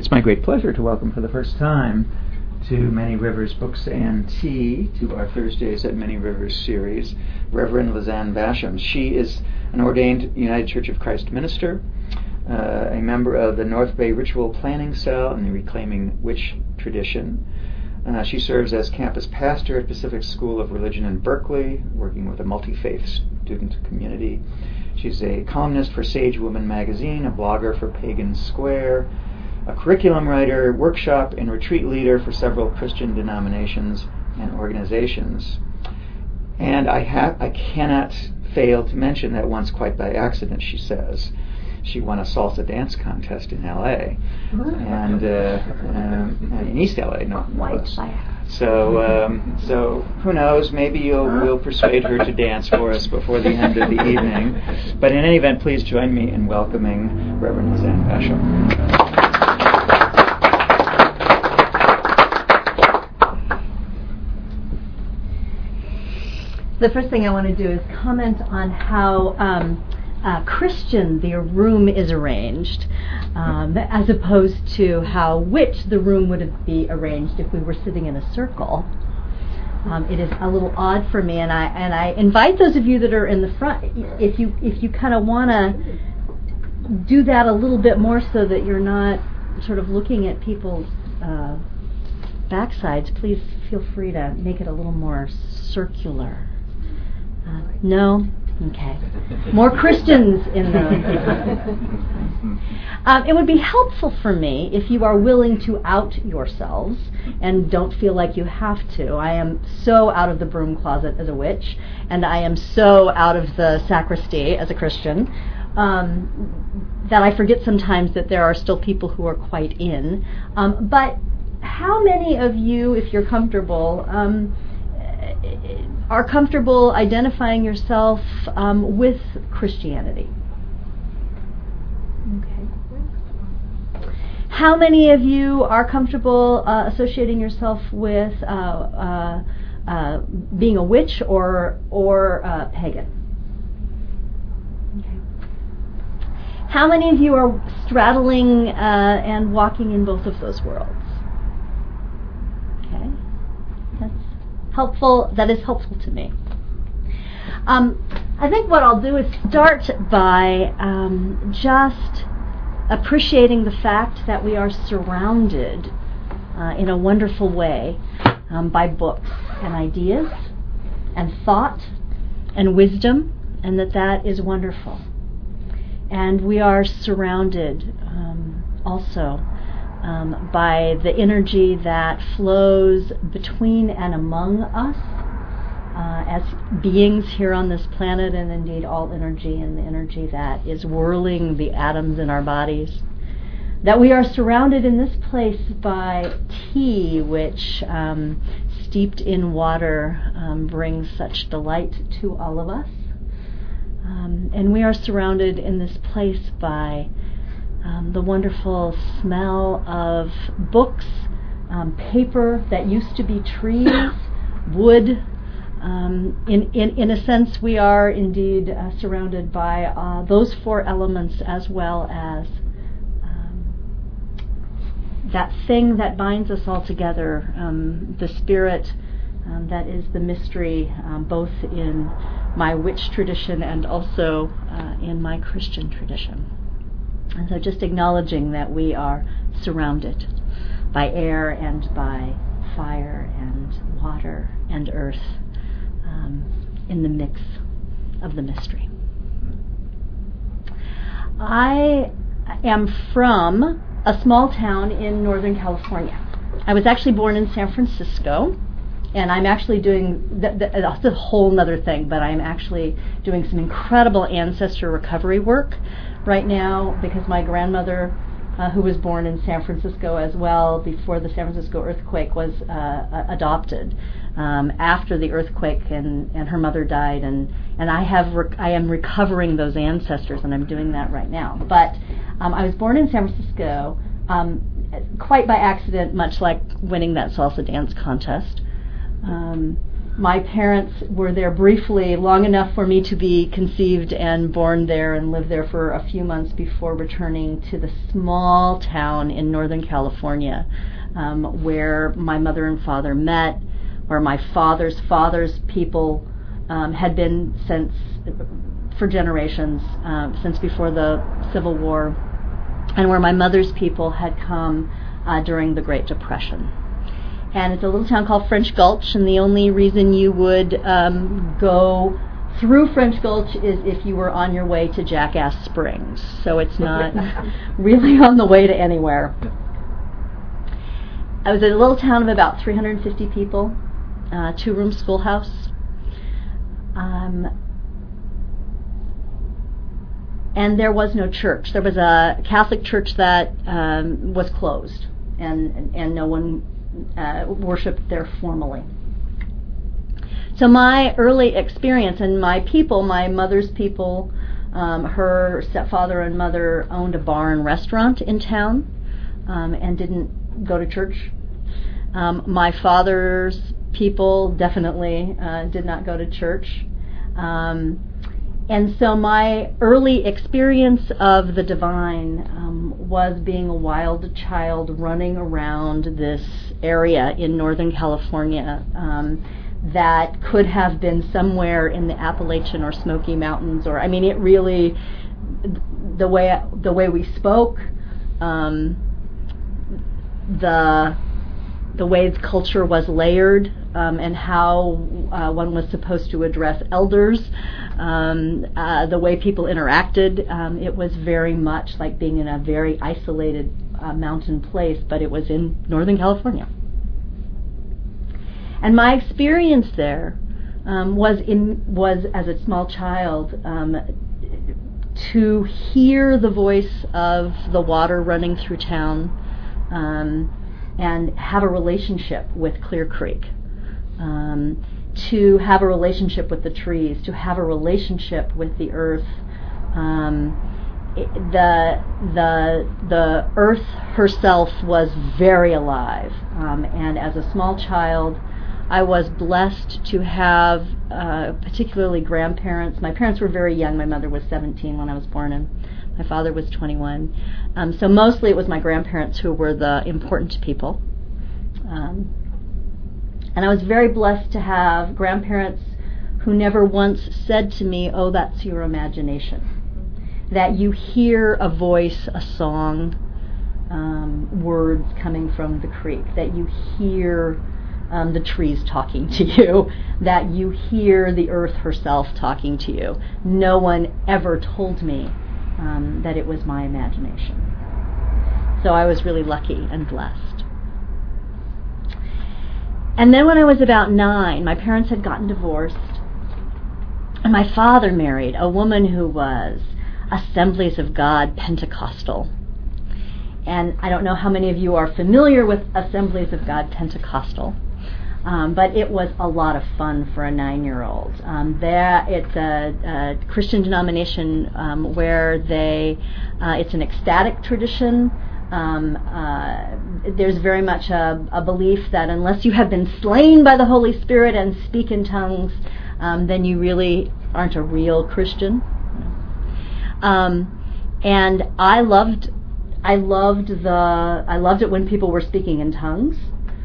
It's my great pleasure to welcome for the first time to Many Rivers Books and Tea, to our Thursdays at Many Rivers series, Reverend Lizanne Basham. She is an ordained United Church of Christ minister, a member of the North Bay Ritual Planning Cell and the Reclaiming Witch tradition. She serves as campus pastor at Pacific School of Religion in Berkeley, working with a multi-faith student community. She's a columnist for Sage Woman magazine, a blogger for Pagan Square, a curriculum writer, workshop and retreat leader for several Christian denominations and organizations. And I cannot fail to mention that once, quite by accident, she says, she won a salsa dance contest in L.A. and in East L.A. No less. So who knows? Maybe we'll persuade her to dance for us before the end of the evening. But in any event, please join me in welcoming Reverend Lizanne Basham. The first thing I want to do is comment on how Christian the room is arranged, as opposed to how witch the room would be arranged if we were sitting in a circle. It is a little odd for me, and I invite those of you that are in the front, if you kind of want to do that a little bit more so that you're not sort of looking at people's backsides, please feel free to make it a little more circular. No? Okay. More Christians in the... it would be helpful for me if you are willing to out yourselves and don't feel like you have to. I am so out of the broom closet as a witch, and I am so out of the sacristy as a Christian, that I forget sometimes that there are still people who are quite in. But how many of you, if you're comfortable, are comfortable identifying yourself with Christianity? Okay. How many of you are comfortable associating yourself with being a witch or pagan? Okay. How many of you are straddling and walking in both of those worlds? Okay. Helpful. That is helpful to me. I think what I'll do is start by just appreciating the fact that we are surrounded in a wonderful way by books and ideas and thought and wisdom, and that is wonderful. And we are surrounded also by the energy that flows between and among us as beings here on this planet, and indeed all energy and the energy that is whirling the atoms in our bodies. That we are surrounded in this place by tea, which steeped in water brings such delight to all of us. And we are surrounded in this place by the wonderful smell of books, paper that used to be trees, wood. In a sense, we are indeed surrounded by those four elements, as well as that thing that binds us all together, the spirit that is the mystery, both in my witch tradition and also in my Christian tradition. And so just acknowledging that we are surrounded by air and by fire and water and earth in the mix of the mystery. I am from a small town in Northern California. I was actually born in San Francisco, and I'm actually doing, that's a whole other thing, but I'm actually doing some incredible ancestor recovery work right now, because my grandmother, who was born in San Francisco as well before the San Francisco earthquake, was adopted after the earthquake, and her mother died, and I am recovering those ancestors, and I'm doing that right now. But I was born in San Francisco quite by accident, much like winning that salsa dance contest. My parents were there briefly, long enough for me to be conceived and born there and live there for a few months before returning to the small town in Northern California, where my mother and father met, where my father's people had been for generations, since before the Civil War, and where my mother's people had come during the Great Depression. And it's a little town called French Gulch, and the only reason you would go through French Gulch is if you were on your way to Jackass Springs. So it's not really on the way to anywhere. I was in a little town of about 350 people, 2-room schoolhouse. And there was no church. There was a Catholic church that was closed, and no one worshipped there formally. So my early experience, and my mother's people, her stepfather and mother owned a bar and restaurant in town, and didn't go to church. My father's people definitely did not go to church. And so my early experience of the divine was being a wild child running around this area in Northern California that could have been somewhere in the Appalachian or Smoky Mountains, or it really, the way we spoke, the way the culture was layered, and how one was supposed to address elders, the way people interacted. It was very much like being in a very isolated mountain place, but it was in Northern California. And my experience there was as a small child to hear the voice of the water running through town, and have a relationship with Clear Creek, to have a relationship with the trees, to have a relationship with the earth. The earth herself was very alive, and as a small child, I was blessed to have particularly grandparents. My parents were very young. My mother was 17 when I was born, and my father was 21. So mostly it was my grandparents who were the important people. And I was very blessed to have grandparents who never once said to me, "Oh, that's your imagination." That you hear a voice, a song, words coming from the creek, that you hear the trees talking to you, that you hear the earth herself talking to you. No one ever told me that it was my imagination. So I was really lucky and blessed. And then when I was about 9, my parents had gotten divorced, and my father married a woman who was Assemblies of God Pentecostal. And I don't know how many of you are familiar with Assemblies of God Pentecostal, but it was a lot of fun for a 9-year-old. It's a Christian denomination where it's an ecstatic tradition. There's very much a belief that unless you have been slain by the Holy Spirit and speak in tongues, then you really aren't a real Christian. And I loved it when people were speaking in tongues.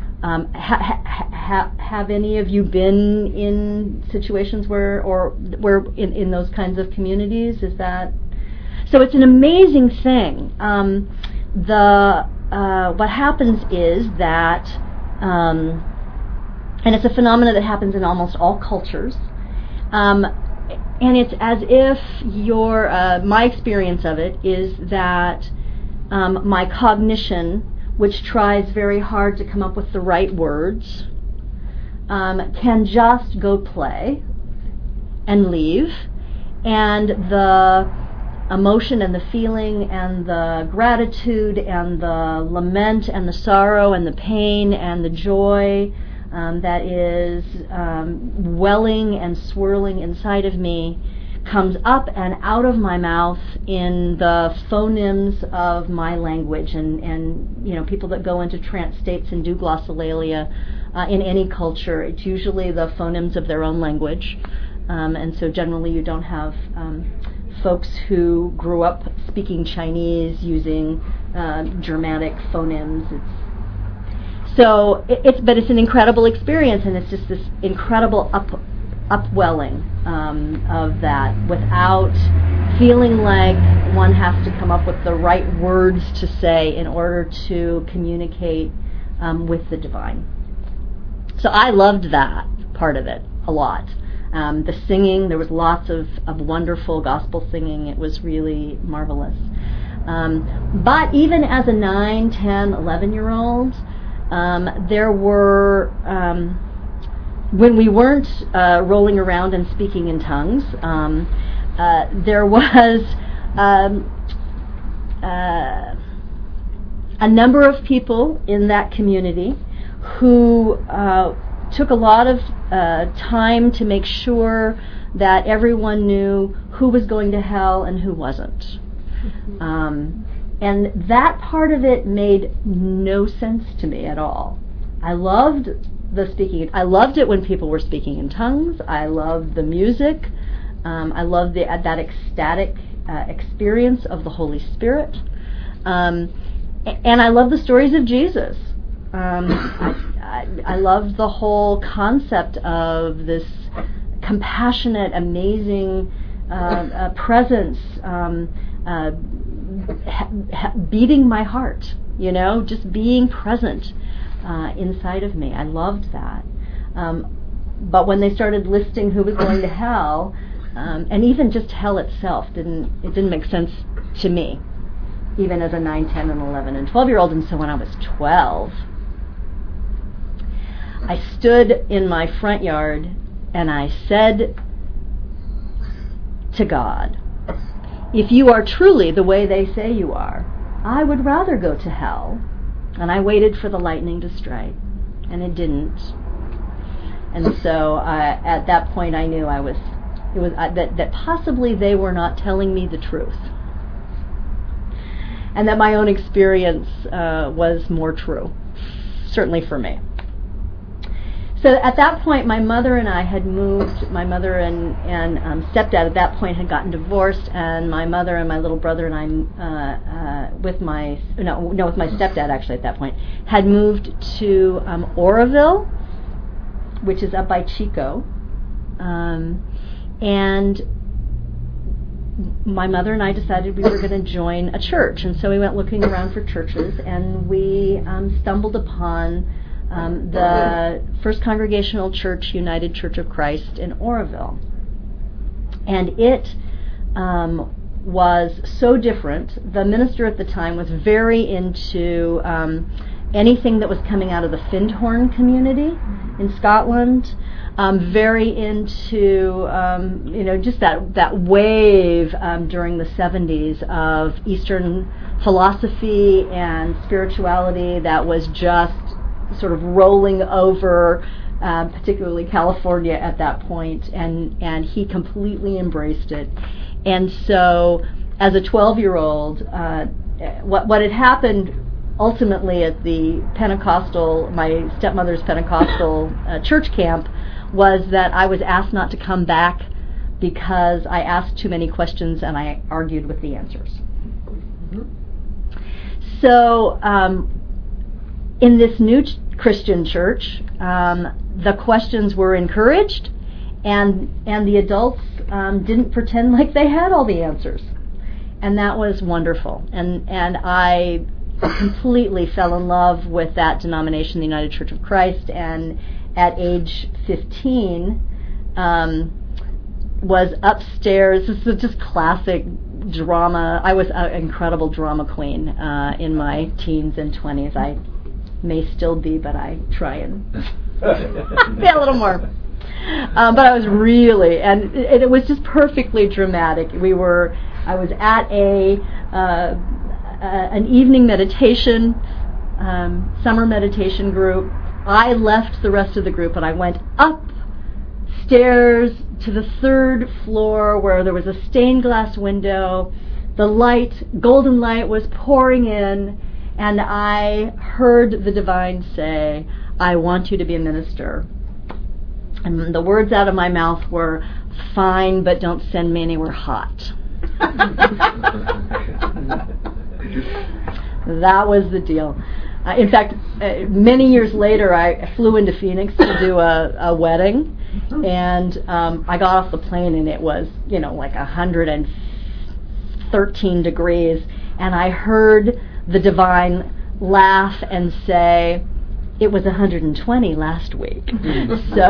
Have any of you been in situations where in those kinds of communities? Is that so? It's an amazing thing. What happens is that, and it's a phenomenon that happens in almost all cultures. And it's as if my experience of it is that my cognition, which tries very hard to come up with the right words, can just go play and leave, and the emotion and the feeling and the gratitude and the lament and the sorrow and the pain and the joy that is welling and swirling inside of me comes up and out of my mouth in the phonemes of my language, and people that go into trance states and do glossolalia in any culture, it's usually the phonemes of their own language, and so generally you don't have folks who grew up speaking Chinese using Germanic phonemes. But it's an incredible experience, and it's just this incredible upwelling of that without feeling like one has to come up with the right words to say in order to communicate with the divine. So I loved that part of it a lot. The singing, there was lots of wonderful gospel singing. It was really marvelous. But even as a 9, 10, 11-year-old, there were, when we weren't rolling around and speaking in tongues, there was a number of people in that community who took a lot of time to make sure that everyone knew who was going to hell and who wasn't. And that part of it made no sense to me at all. I loved the speaking. I loved it when people were speaking in tongues. I loved the music. I loved that ecstatic experience of the Holy Spirit. And I love the stories of Jesus. I loved the whole concept of this compassionate, amazing presence beating my heart, just being present inside of me. I loved that. But when they started listing who was going to hell, and even just hell itself didn't make sense to me, even as a 9, 10, and 11, and 12-year-old. And so when I was 12, I stood in my front yard and I said to God, if you are truly the way they say you are, I would rather go to hell. And I waited for the lightning to strike, and it didn't. And so at that point I knew that possibly they were not telling me the truth, and that my own experience was more true, certainly for me. So at that point, my mother and I had moved. My mother and stepdad at that point had gotten divorced, and my mother and my little brother and I, with my stepdad actually at that point, had moved to Oroville, which is up by Chico, and my mother and I decided we were going to join a church, and so we went looking around for churches, and we stumbled upon the First Congregational Church, United Church of Christ in Oroville. And it was so different. The minister at the time was very into anything that was coming out of the Findhorn community in Scotland, very into just that wave during the 70s of Eastern philosophy and spirituality that was just sort of rolling over, particularly California at that point, and he completely embraced it. And so, as a 12-year-old, what had happened ultimately at the Pentecostal, my stepmother's Pentecostal church camp, was that I was asked not to come back because I asked too many questions and I argued with the answers. So, in this new Christian church, the questions were encouraged, and the adults didn't pretend like they had all the answers, and that was wonderful. And I completely fell in love with that denomination, the United Church of Christ, and at age 15 was upstairs. This is just classic drama. I was an incredible drama queen in my teens and 20s. I may still be, but I try and be a little more. But I was really, and it was just perfectly dramatic. I was at an evening meditation, summer meditation group. I left the rest of the group and I went upstairs to the third floor where there was a stained glass window. The light, golden light, was pouring in, and I heard the divine say, "I want you to be a minister." And the words out of my mouth were, "Fine, but don't send me anywhere hot." That was the deal. In fact, many years later, I flew into Phoenix to do a wedding, and I got off the plane, and it was, like 113 degrees, and I heard the divine laugh and say, "It was 120 last week." So,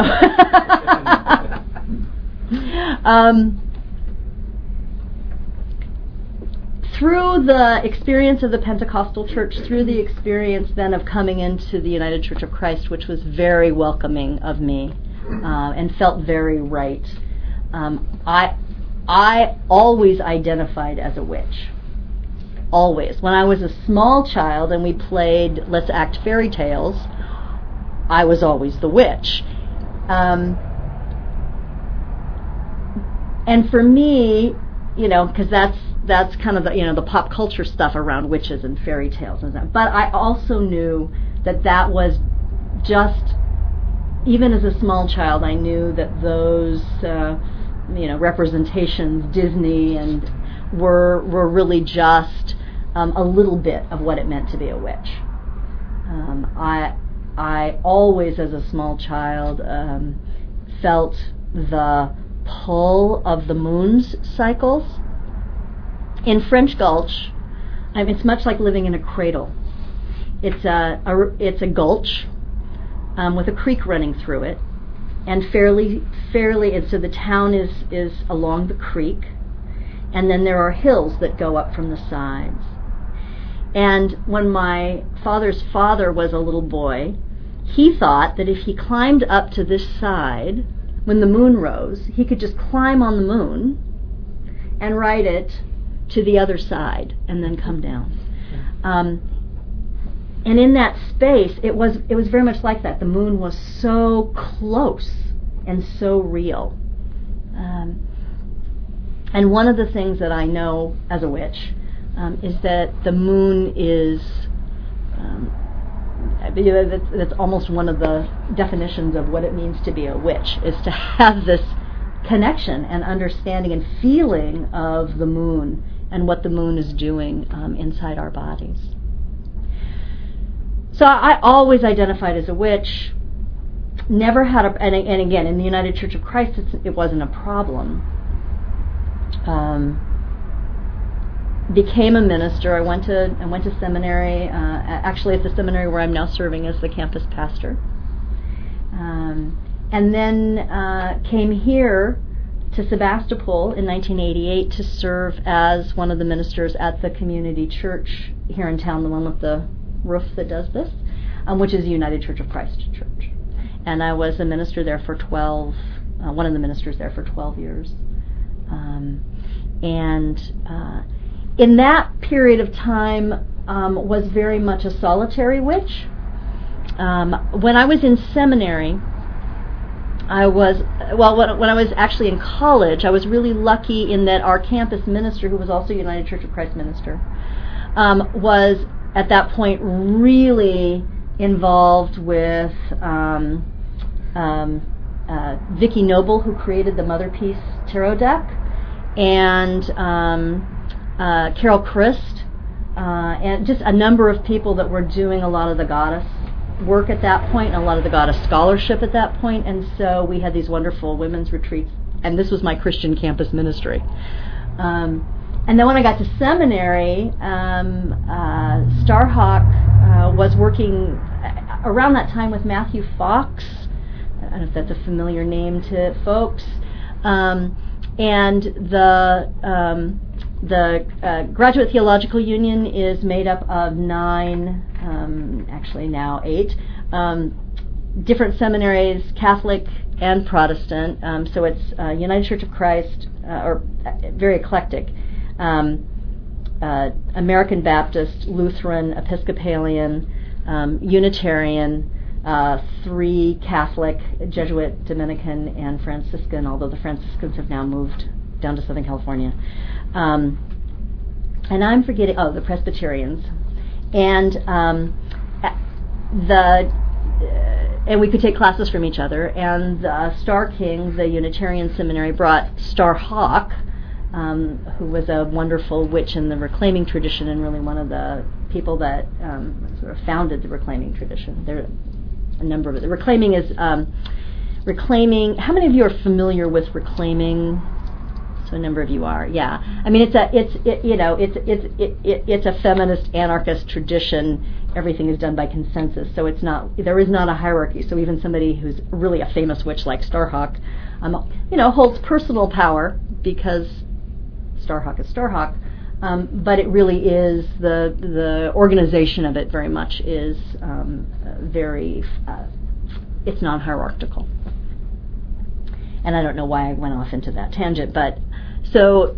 through the experience of the Pentecostal church, through the experience then of coming into the United Church of Christ, which was very welcoming of me and felt very right, I always identified as a witch. Always. When I was a small child and we played Let's Act Fairy Tales, I was always the witch. And for me, because that's kind of the pop culture stuff around witches and fairy tales and that. But I also knew that was just, even as a small child, I knew that those representations, Disney, and were really just a little bit of what it meant to be a witch. I always, as a small child, felt the pull of the moon's cycles. In French Gulch, it's much like living in a cradle. It's a gulch with a creek running through it, and fairly, and so the town is along the creek, and then there are hills that go up from the sides. And when my father's father was a little boy, he thought that if he climbed up to this side, when the moon rose, he could just climb on the moon and ride it to the other side and then come down. And in that space, it was very much like that. The moon was so close and so real. And one of the things that I know as a witch is that the moon is, that's almost one of the definitions of what it means to be a witch, is to have this connection and understanding and feeling of the moon and what the moon is doing inside our bodies. So I always identified as a witch. Never had and again, in the United Church of Christ, it wasn't a problem. Became a minister. I went to seminary. Actually, at the seminary where I'm now serving as the campus pastor. And then came here to Sebastopol in 1988 to serve as one of the ministers at the community church here in town, the one with the roof that does this, which is the United Church of Christ Church. And I was a minister there for one of the ministers there for 12 years. In that period of time was very much a solitary witch. When I was in seminary, when I was actually in college, I was really lucky in that our campus minister, who was also a United Church of Christ minister, was at that point really involved with Vicki Noble, who created the Mother Peace Tarot deck, and Carol Christ, and just a number of people that were doing a lot of the goddess work at that point, and a lot of the goddess scholarship at that point. And so we had these wonderful women's retreats, and this was my Christian campus ministry. And then when I got to seminary, Starhawk was working around that time with Matthew Fox. I don't know if that's a familiar name to folks. And the Graduate Theological Union is made up of 9, actually now 8, different seminaries, Catholic and Protestant. So it's United Church of Christ, or very eclectic, American Baptist, Lutheran, Episcopalian, Unitarian, 3 Catholic, Jesuit, Dominican, and Franciscan, although the Franciscans have now moved down to Southern California. And I'm forgetting, the Presbyterians. And and we could take classes from each other. And Starr King, the Unitarian Seminary, brought Starhawk, who was a wonderful witch in the reclaiming tradition and really one of the people that sort of founded the reclaiming tradition. There are a number of it. The reclaiming is reclaiming. How many of you are familiar with reclaiming? So a number of you are. Yeah. I mean, it's a feminist anarchist tradition. Everything is done by consensus, so there is not a hierarchy. So even somebody who's really a famous witch like Starhawk, holds personal power because Starhawk is Starhawk. But it really is the organization of it very much is it's non-hierarchical. And I don't know why I went off into that tangent, but so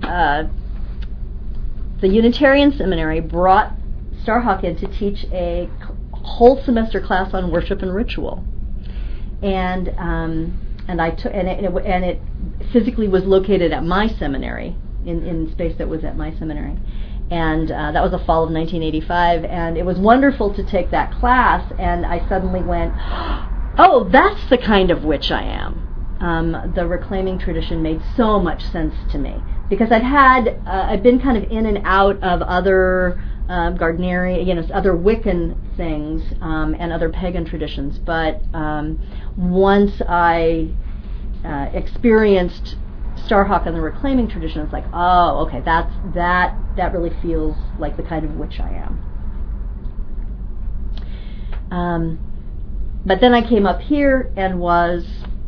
the Unitarian Seminary brought Starhawk in to teach a whole semester class on worship and ritual, and I took and it physically was located at my seminary in space that was at my seminary, and that was the fall of 1985, and it was wonderful to take that class, and I suddenly went, oh, that's the kind of witch I am. The reclaiming tradition made so much sense to me because I'd been kind of in and out of other Gardnerian, other Wiccan things and other pagan traditions, but once I experienced Starhawk and the reclaiming tradition, it's like, oh, okay, that really feels like the kind of witch I am. But then I came up here and was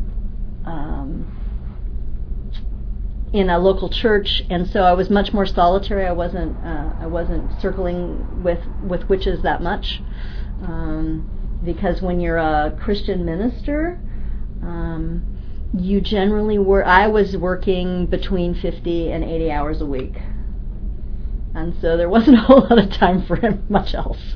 in a local church, and so I was much more solitary. I wasn't circling with witches that much, because when you're a Christian minister, you generally I was working between 50 and 80 hours a week, and so there wasn't a whole lot of time for much else.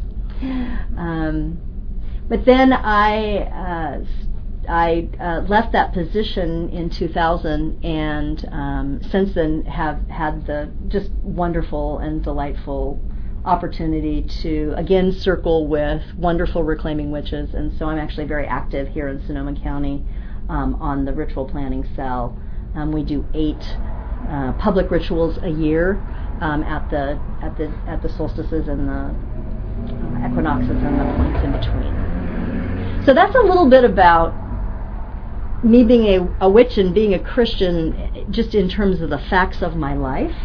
But then I left that position in 2000, and since then have had the just wonderful and delightful opportunity to again circle with wonderful reclaiming witches, and so I'm actually very active here in Sonoma County on the ritual planning cell. We do 8 public rituals a year at the solstices and the equinoxes and the points in between. So that's a little bit about me being a witch and being a Christian, just in terms of the facts of my life.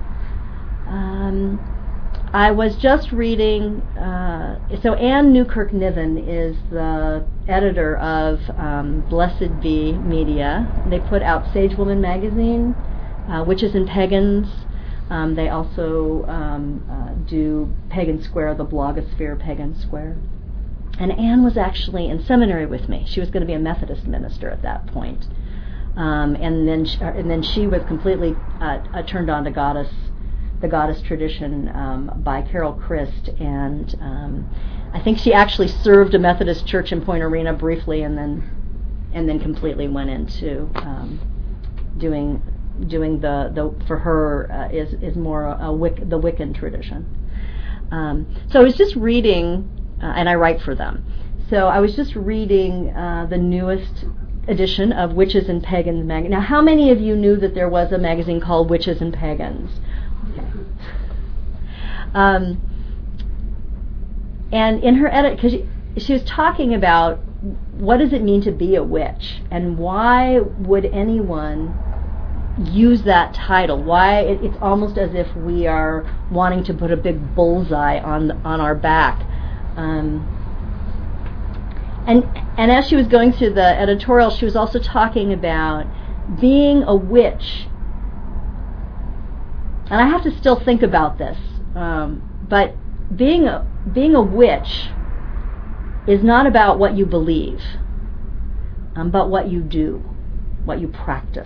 I was just reading, so Ann Newkirk Niven is the editor of Blessed Be Media. They put out Sage Woman magazine, Witches and Pagans. They also do Pagan Square, the blogosphere Pagan Square. And Anne was actually in seminary with me. She was going to be a Methodist minister at that point. And then she was completely turned on to the goddess tradition by Carol Christ, and I think she actually served a Methodist church in Point Arena briefly, and then completely went into doing the for her is more the Wiccan tradition. So I was just reading. And I write for them. So I was just reading the newest edition of Witches and Pagans magazine. Now, how many of you knew that there was a magazine called Witches and Pagans? Okay. And in her edit, because she was talking about what does it mean to be a witch, and why would anyone use that title? Why it's almost as if we are wanting to put a big bullseye on our back. And as she was going through the editorial, she was also talking about being a witch. And I have to still think about this, but being a witch is not about what you believe, but what you do, what you practice.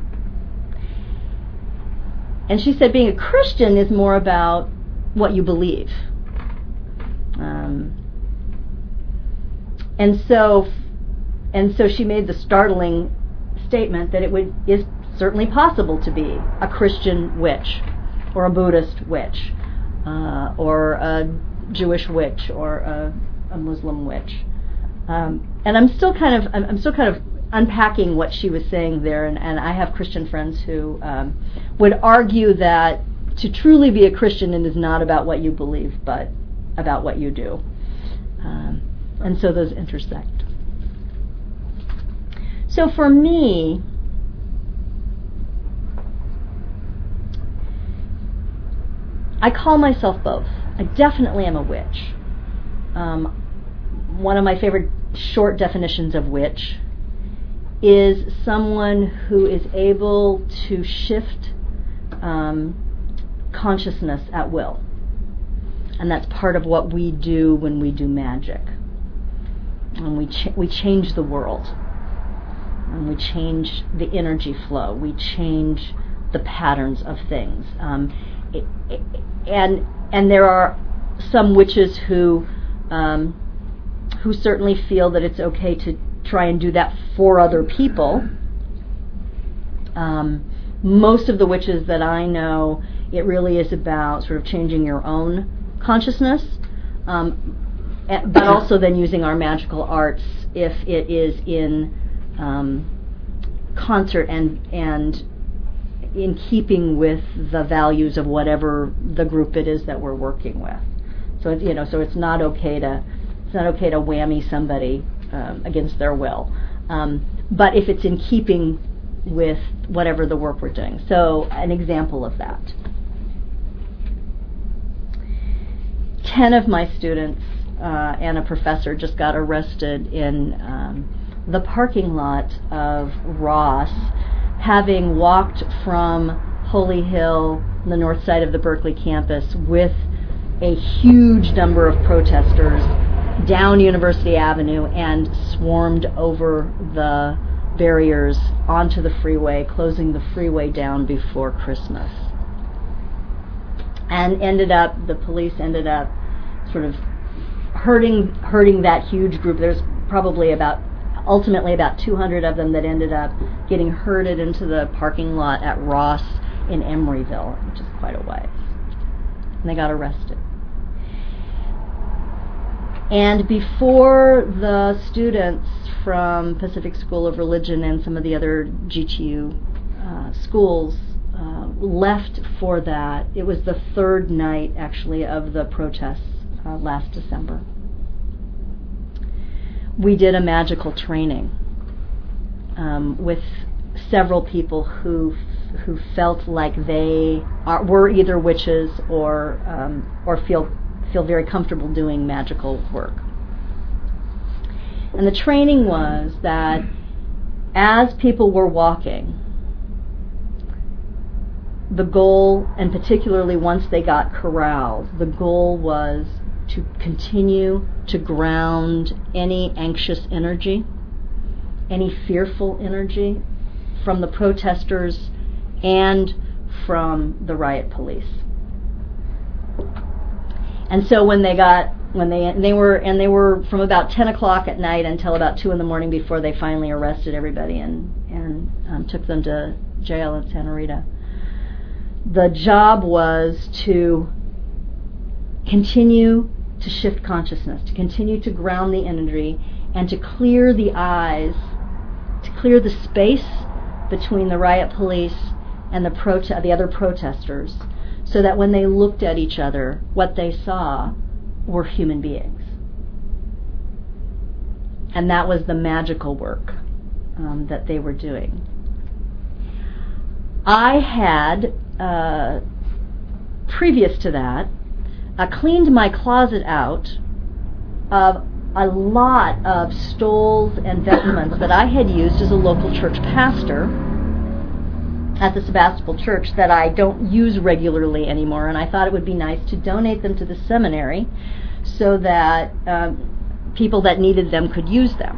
And she said being a Christian is more about what you believe. And so she made the startling statement that is certainly possible to be a Christian witch, or a Buddhist witch, or a Jewish witch, or a Muslim witch. And I'm still kind of unpacking what she was saying there, and I have Christian friends who would argue that to truly be a Christian, it is not about what you believe, but about what you do. And so those intersect. So for me, I call myself both. I definitely am a witch. One of my favorite short definitions of witch is someone who is able to shift consciousness at will. And that's part of what we do when we do magic. And we change the world. And we change the energy flow. We change the patterns of things. And there are some witches who certainly feel that it's okay to try and do that for other people. Most of the witches that I know, it really is about sort of changing your own consciousness, but also then using our magical arts if it is in concert and in keeping with the values of whatever the group it is that we're working with. So it's not okay to whammy somebody against their will, but if it's in keeping with whatever the work we're doing. So an example of that. 10 of my students and a professor just got arrested in the parking lot of Ross, having walked from Holy Hill, the north side of the Berkeley campus, with a huge number of protesters down University Avenue and swarmed over the barriers onto the freeway, closing the freeway down before Christmas. And the police ended up sort of herding that huge group. There's probably ultimately about 200 of them that ended up getting herded into the parking lot at Ross in Emeryville, which is quite a ways. And they got arrested. And before the students from Pacific School of Religion and some of the other GTU schools left for that, it was the third night, actually, of the protests last December. We did a magical training with several people who felt like they were either witches or feel very comfortable doing magical work. And the training was that as people were walking, the goal, and particularly once they got corralled, the goal was to continue to ground any anxious energy, any fearful energy from the protesters and from the riot police. And so they were from about 10 o'clock at night until about 2 in the morning before they finally arrested everybody and took them to jail in Santa Rita. The job was to continue to shift consciousness, to continue to ground the energy, and to clear the eyes, to clear the space between the riot police and the other protesters, so that when they looked at each other, what they saw were human beings. And that was the magical work that they were doing. I had, previous to that, cleaned my closet out of a lot of stoles and vestments that I had used as a local church pastor at the Sebastopol Church that I don't use regularly anymore, and I thought it would be nice to donate them to the seminary so that people that needed them could use them.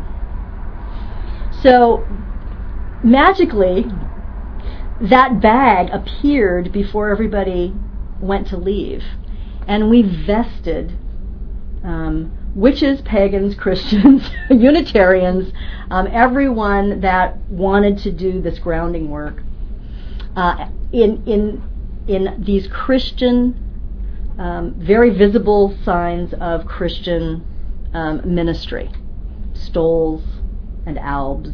So magically, that bag appeared before everybody went to leave, and we vested witches, pagans, Christians, Unitarians, everyone that wanted to do this grounding work in these Christian, very visible signs of Christian ministry, stoles and albs.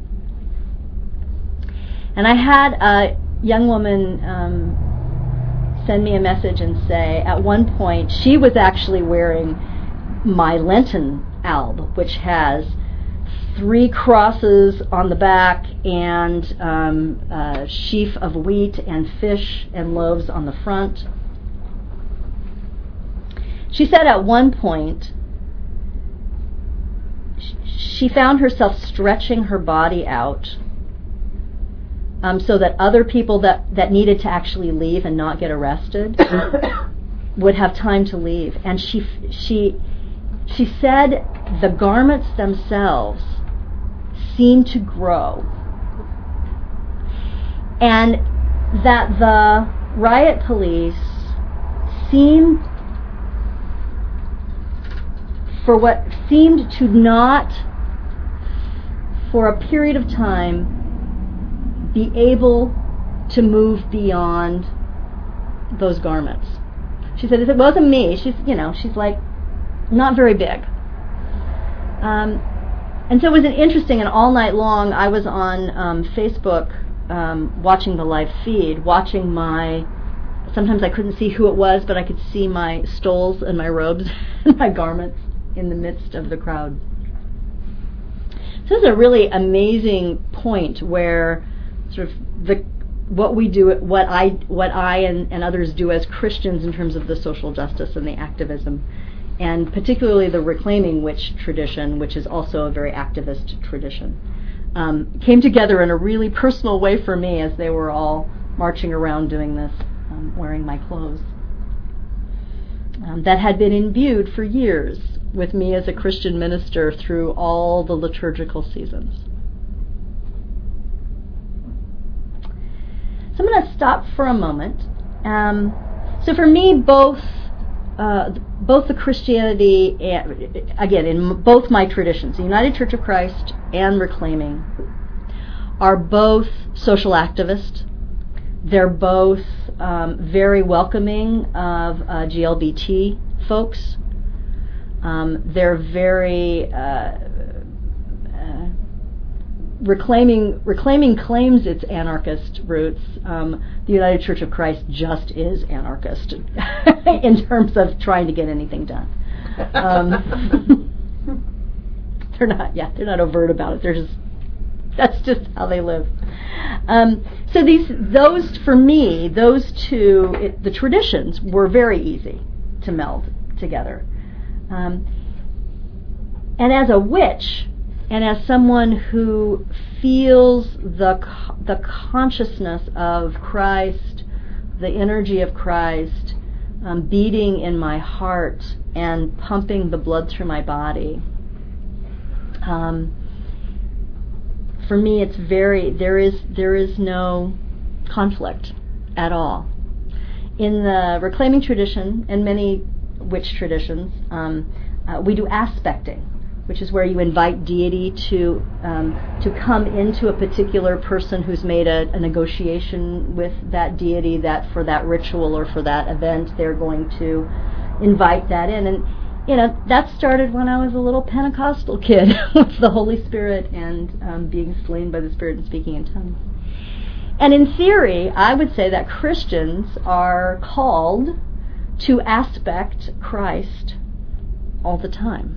And I had a young woman send me a message and say, at one point, she was actually wearing my Lenten alb, which has 3 crosses on the back and a sheaf of wheat and fish and loaves on the front. She said at one point she found herself stretching her body out so that other people that needed to actually leave and not get arrested would have time to leave. And she said the garments themselves seemed to grow, and that the riot police seemed, for what seemed to not, for a period of time, be able to move beyond those garments. She said, it wasn't me. She's like not very big. And so it was an interesting, and all night long I was on Facebook watching the live feed, watching sometimes I couldn't see who it was, but I could see my stoles and my robes and my garments in the midst of the crowd. So it's a really amazing point where sort of what we do, what I and others do as Christians in terms of the social justice and the activism, and particularly the Reclaiming Witch tradition, which is also a very activist tradition, came together in a really personal way for me as they were all marching around doing this, wearing my clothes. That had been imbued for years with me as a Christian minister through all the liturgical seasons. So I'm going to stop for a moment. So for me, both the Christianity, again, in both my traditions, the United Church of Christ and Reclaiming, are both social activists. They're both very welcoming of GLBT folks. They're very Reclaiming claims its anarchist roots. The United Church of Christ just is anarchist in terms of trying to get anything done. They're not overt about it. That's just how they live. So those two, the traditions were very easy to meld together. And as a witch, and as someone who feels the consciousness of Christ, the energy of Christ beating in my heart and pumping the blood through my body, for me it's there is no conflict at all. In the Reclaiming tradition and many witch traditions, we do aspecting, which is where you invite deity to come into a particular person who's made a negotiation with that deity, that for that ritual or for that event they're going to invite that in. And that started when I was a little Pentecostal kid with the Holy Spirit and being slain by the Spirit and speaking in tongues. And in theory, I would say that Christians are called to aspect Christ all the time.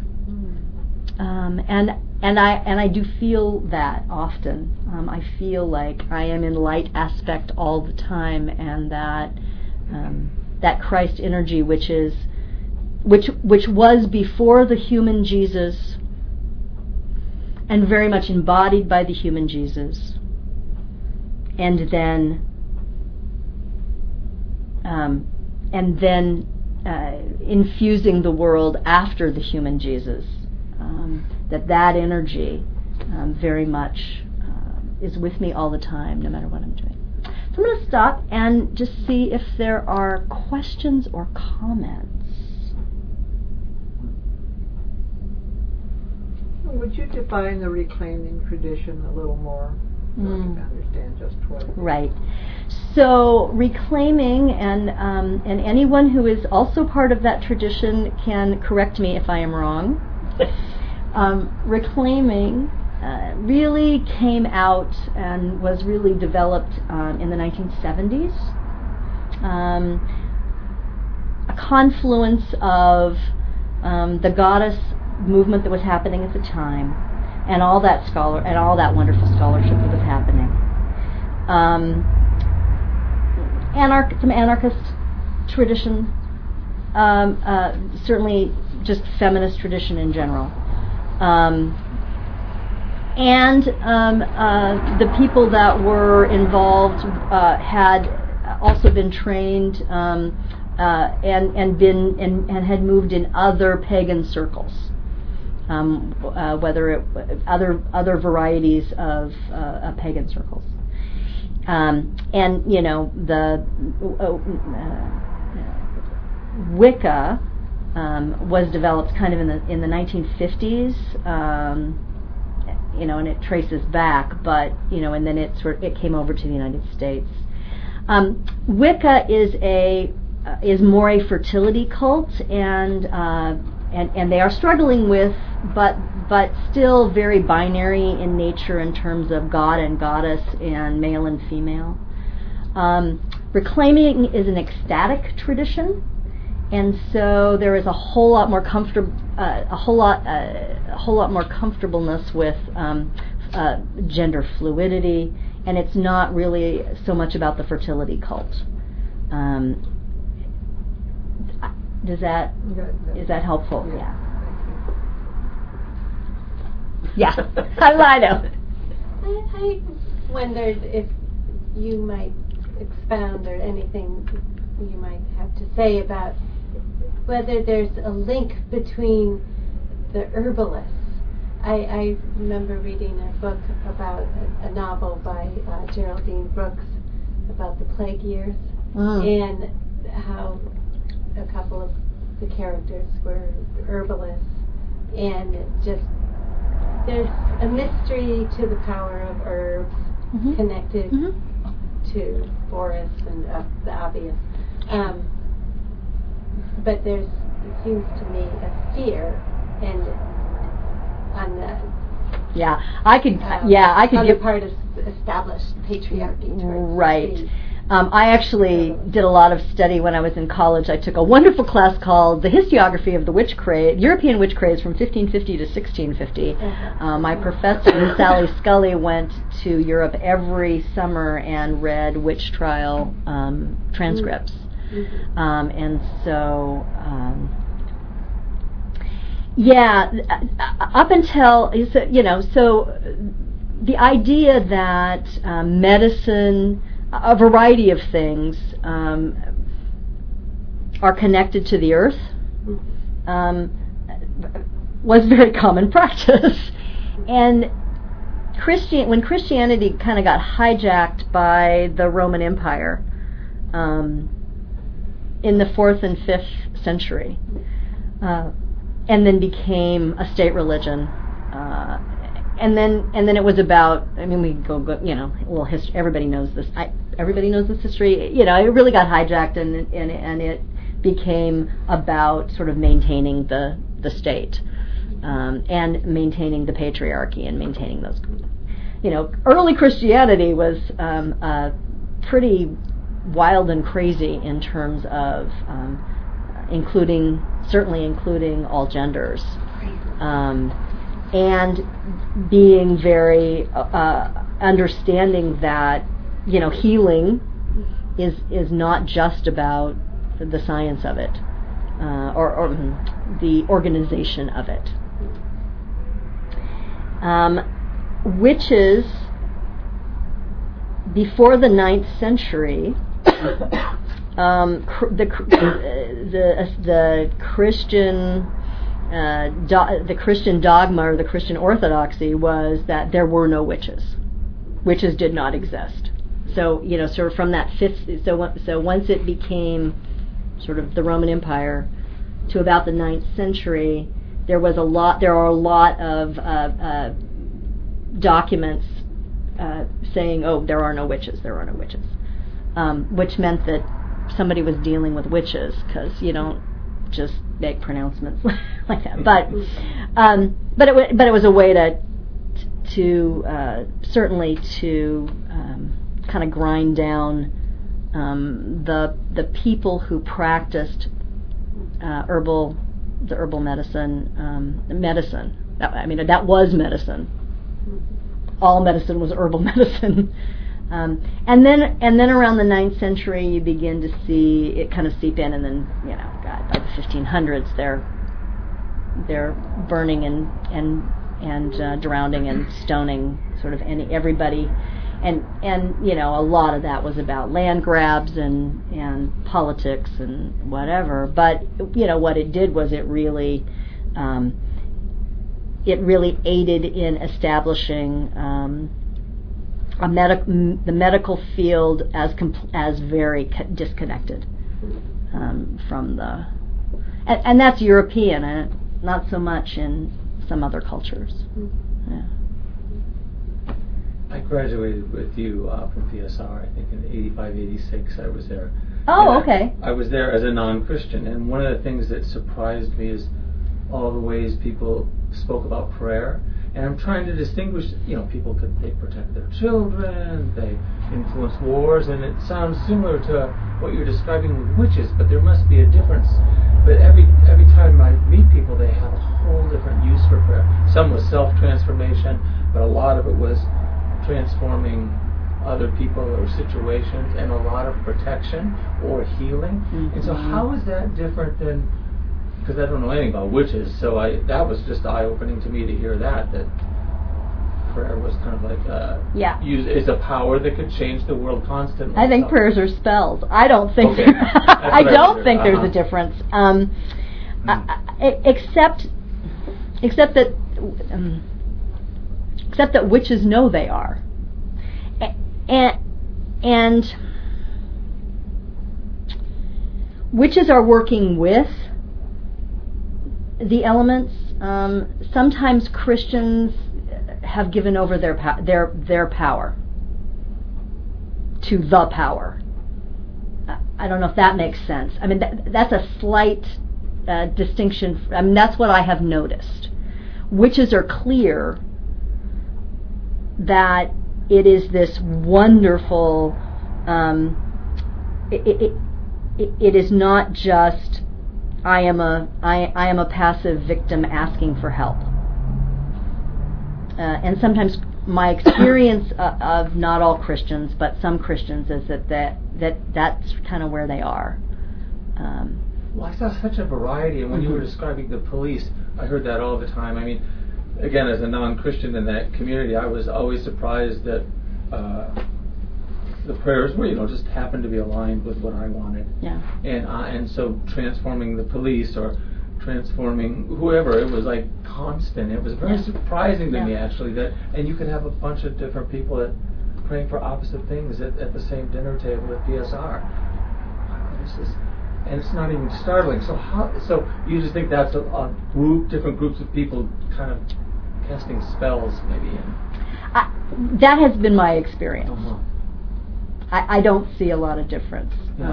And I do feel that often. I feel like I am in light aspect all the time, and that Christ energy, which was before the human Jesus, and very much embodied by the human Jesus, and then infusing the world after the human Jesus. That energy very much is with me all the time, no matter what I'm doing. So I'm going to stop and just see if there are questions or comments. Would you define the reclaiming tradition a little more so I can understand just what it is? Right. So reclaiming, and anyone who is also part of that tradition can correct me if I am wrong. Reclaiming really came out and was really developed in the 1970s. A confluence of the goddess movement that was happening at the time, and all that wonderful scholarship that was happening. Some anarchist tradition, certainly just feminist tradition in general. And the people that were involved had also been trained and had moved in other pagan circles, whether it other varieties of pagan circles. And the Wicca was developed kind of in the 1950s. And it traces back, but and then it came over to the United States. Wicca is more a fertility cult, and they are struggling with, but still very binary in nature in terms of god and goddess and male and female. Reclaiming is an ecstatic tradition, and so there is a whole lot more comfortableness with gender fluidity, and it's not really so much about the fertility cult. Is that helpful? Yeah. Yeah. I know. I wondered if you might expound, or anything you might have to say about whether there's a link between the herbalists. I remember reading a book about a novel by Geraldine Brooks about the plague years, and how a couple of the characters were herbalists, and just there's a mystery to the power of herbs connected to forests and the obvious. But it seems to me, a fear, and on the I could give part of established patriarchy. Right. I actually did a lot of study when I was in college. I took a wonderful class called The Historiography of the Witch Craze, European Witch Craze from 1550 to 1650. My professor, Sally Scully, went to Europe every summer and read witch trial transcripts. And so, up until, so the idea that medicine, a variety of things, are connected to the earth was very common practice. And when Christianity kind of got hijacked by the Roman Empire in the 4th and 5th century, and then became a state religion, and then it was about, we go everybody knows this. Everybody knows this history. It really got hijacked, and it became about sort of maintaining the state, and maintaining the patriarchy, and maintaining those. Early Christianity was pretty wild and crazy in terms of certainly including all genders, and being very understanding that healing is not just about the science of it, or the organization of it. Witches before the 9th century, the Christian dogma, or the Christian orthodoxy, was that there were no witches. Witches did not exist. So sort of from that so once it became sort of the Roman Empire to about the 9th century, there are a lot of documents saying, oh, there are no witches, which meant that somebody was dealing with witches, because you don't just make pronouncements like that. But it was a way to certainly to kind of grind down the people who practiced the herbal medicine. That was medicine. All medicine was herbal medicine. And then around the 9th century, you begin to see it kind of seep in, and then by the 1500s, they're burning and drowning and stoning sort of everybody, and a lot of that was about land grabs and politics and whatever. But what it did was it really aided in establishing the medical field as very disconnected from the, and that's European, and not so much in some other cultures. Yeah. I graduated with you from PSR, I think in 85, 86. I was there. Oh, okay. I was there as a non-Christian, and one of the things that surprised me is all the ways people spoke about prayer. And I'm trying to distinguish, people they protect their children, they influence wars, and it sounds similar to what you're describing with witches, but there must be a difference. But every time I meet people, they have a whole different use for prayer. Some was self-transformation, but a lot of it was transforming other people or situations, and a lot of protection or healing. Mm-hmm. And so how is that different than, because I don't know anything about witches, so that was just eye-opening to me to hear that prayer was kind of like is a power that could change the world constantly. I think prayers are spells. I don't think there's a difference. Except that witches know they are, and witches are working with the elements. Sometimes Christians have given over their power to the power. I don't know if that makes sense. I mean, that's a slight distinction. I mean, that's what I have noticed. Witches are clear that it is this wonderful. It is not just I am a passive victim asking for help. And sometimes my experience of not all Christians, but some Christians, is that's kind of where they are. Well, I saw such a variety, and when you were describing the police, I heard that all the time. I mean, again, as a non-Christian in that community, I was always surprised that the prayers were, just happened to be aligned with what I wanted. Yeah. And so transforming the police or transforming whoever, it was like constant. It was very surprising to me, actually, and you could have a bunch of different people that praying for opposite things at the same dinner table at PSR. And it's not even startling. So you just think that's a group, different groups of people kind of casting spells, maybe. That has been my experience. Uh-huh. I don't see a lot of difference.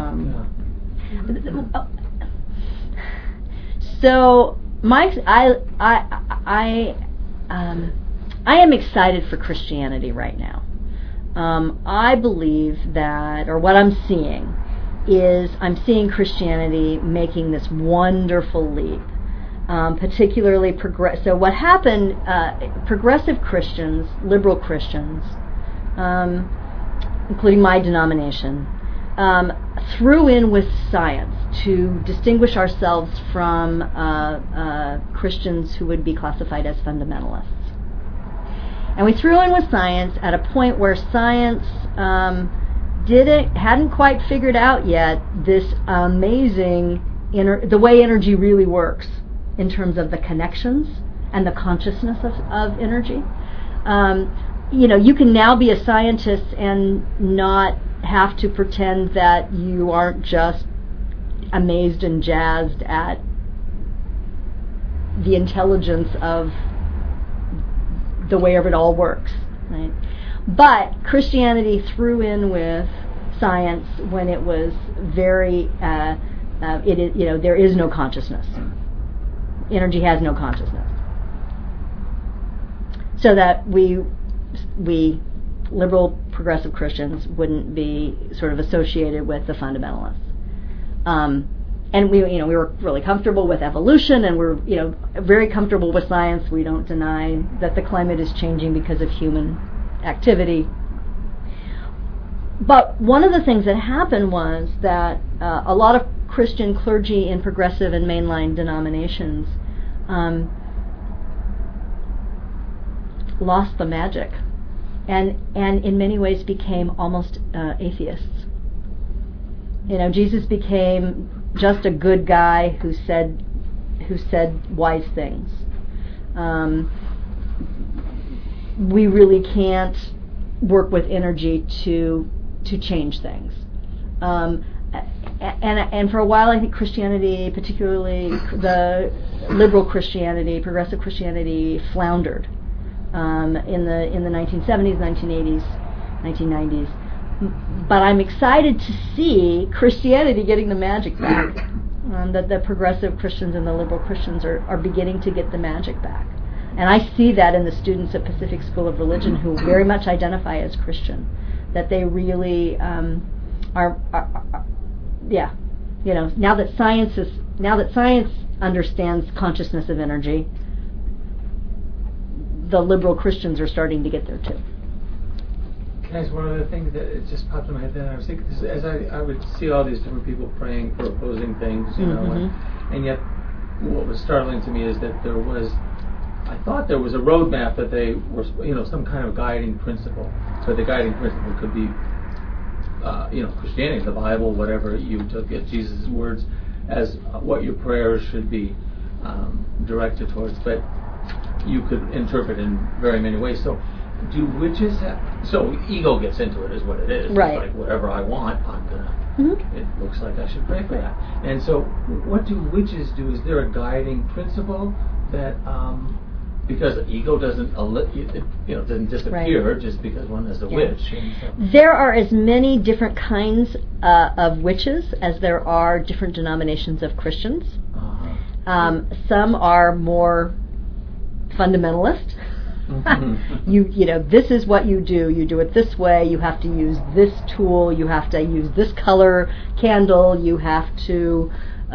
So I am excited for Christianity right now. I believe that, or what I'm seeing is, I'm seeing Christianity making this wonderful leap, particularly So what happened? Progressive Christians, liberal Christians, including my denomination, threw in with science to distinguish ourselves from Christians who would be classified as fundamentalists. And we threw in with science at a point where science hadn't quite figured out yet this amazing the way energy really works in terms of the connections and the consciousness of energy. You can now be a scientist and not have to pretend that you aren't just amazed and jazzed at the intelligence of the way it all works, right? But Christianity threw in with science when it was very, there is no consciousness. Energy has no consciousness. So that we liberal progressive Christians wouldn't be sort of associated with the fundamentalists. And we were really comfortable with evolution, and we're very comfortable with science. We don't deny that the climate is changing because of human activity. But one of the things that happened was that a lot of Christian clergy in progressive and mainline denominations lost the magic, and in many ways became almost atheists. Jesus became just a good guy who said wise things. We really can't work with energy to change things. And for a while, I think Christianity, particularly the liberal Christianity, progressive Christianity, floundered in the 1970s, 1980s, 1990s. But I'm excited to see Christianity getting the magic back. That the progressive Christians and the liberal Christians are beginning to get the magic back. And I see that in the students at Pacific School of Religion who very much identify as Christian. That they really are now that science understands consciousness of energy, the liberal Christians are starting to get there too. Can I ask one other thing that it just popped in my head? Then I was thinking, as I would see all these different people praying for opposing things, and yet what was startling to me is that I thought there was a roadmap that they were, some kind of guiding principle. But the guiding principle could be, Christianity, the Bible, whatever you took at Jesus' words as what your prayers should be directed towards. But you could interpret in very many ways. So, do witches have? So ego gets into it, is what it is. Right. It's like whatever I want, I'm gonna. It looks like I should pray for that. And so, what do witches do? Is there a guiding principle that? Because ego doesn't disappear just because one is a witch. There are as many different kinds of witches as there are different denominations of Christians. Some are more fundamentalist. This is what you do. You do it this way. You have to use this tool. You have to use this color candle. You have to.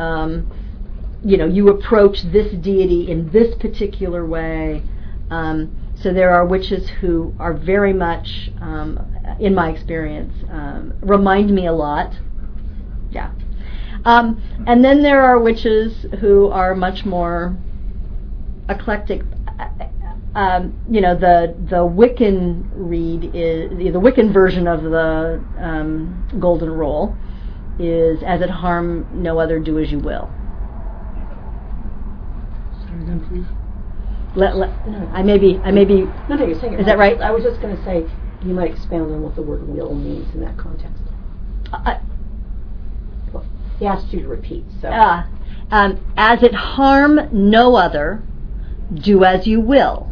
You approach this deity in this particular way. So there are witches who are very much, in my experience, remind me a lot. Yeah. And then there are witches who are much more eclectic. The Wiccan the Wiccan version of the Golden Rule is, as it harm no other, do as you will. Again, please. I may be. No, you're saying it. Is that right? I was just going to say you might expound on what the word will means in that context. Well, he asked you to repeat. So. As it harm no other, do as you will.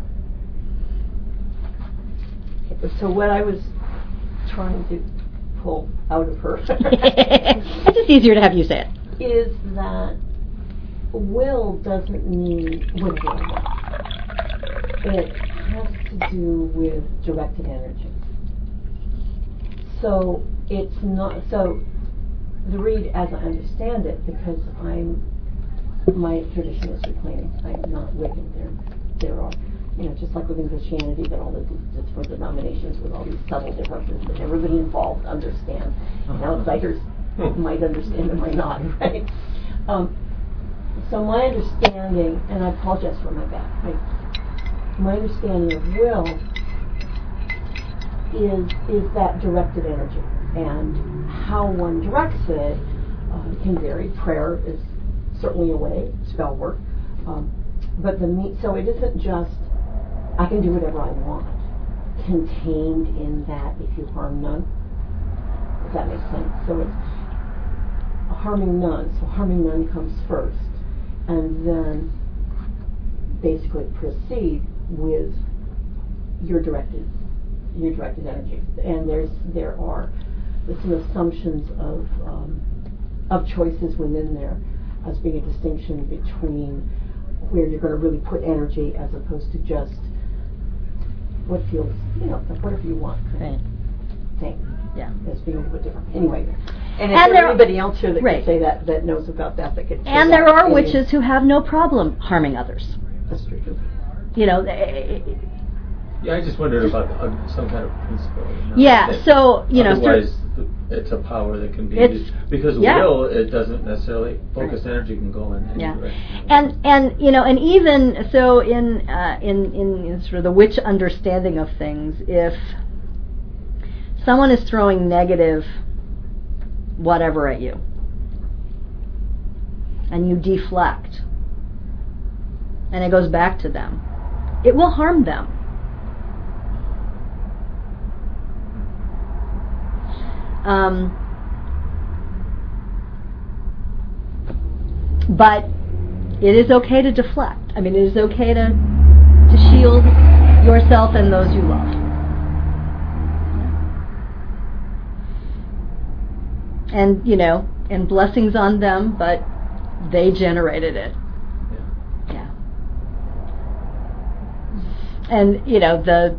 So what I was trying to pull out of her. It's just easier to have you say it. Is that will doesn't mean will. It has to do with directed energy. So it's not. So the read, as I understand it, because my tradition is reclaiming. I'm not Wiccan. There are, just like within Christianity, there are all the different denominations with all these subtle differences that everybody involved understands. And outsiders might understand and might not, right? So my understanding, and I apologize for my back, my understanding of will is that directed energy, and how one directs it can vary. Prayer is certainly a way, spell work, but so it isn't just I can do whatever I want, contained in that if you harm none. If that makes sense. So it's harming none. So harming none comes first. And then basically proceed with your directed energy. And there are some assumptions of choices within there as being a distinction between where you're going to really put energy as opposed to just what feels, like whatever you want kind of thing. Yeah. As being a little bit different. Anyway. And if And there's anybody else here that right. could say that knows about that could say And that. there are witches who have no problem harming others. That's true. Yeah, I just wondered about some kind of principle. Yeah, so, Otherwise, it's a power that can be used. Because will, it doesn't necessarily, focused energy can go in any direction. And even, so in sort of the witch understanding of things, if someone is throwing negative whatever at you, and you deflect, and it goes back to them, it will harm them. But it is okay to deflect. I mean, it is okay to shield yourself and those you love. And, and blessings on them, but they generated it. Yeah. And, the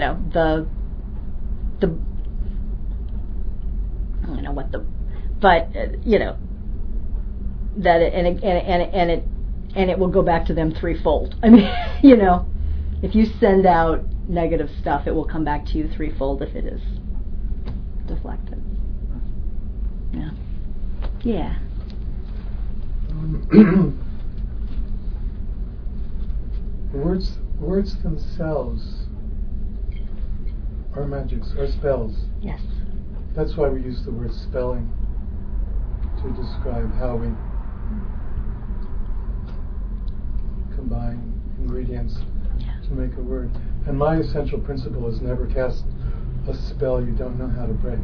I don't know what but that it will go back to them threefold. I mean, if you send out negative stuff, it will come back to you threefold if it is deflected. Yeah. Yeah. Words themselves are magics, are spells. Yes. That's why we use the word spelling to describe how we combine ingredients to make a word. And my essential principle is never cast a spell you don't know how to break.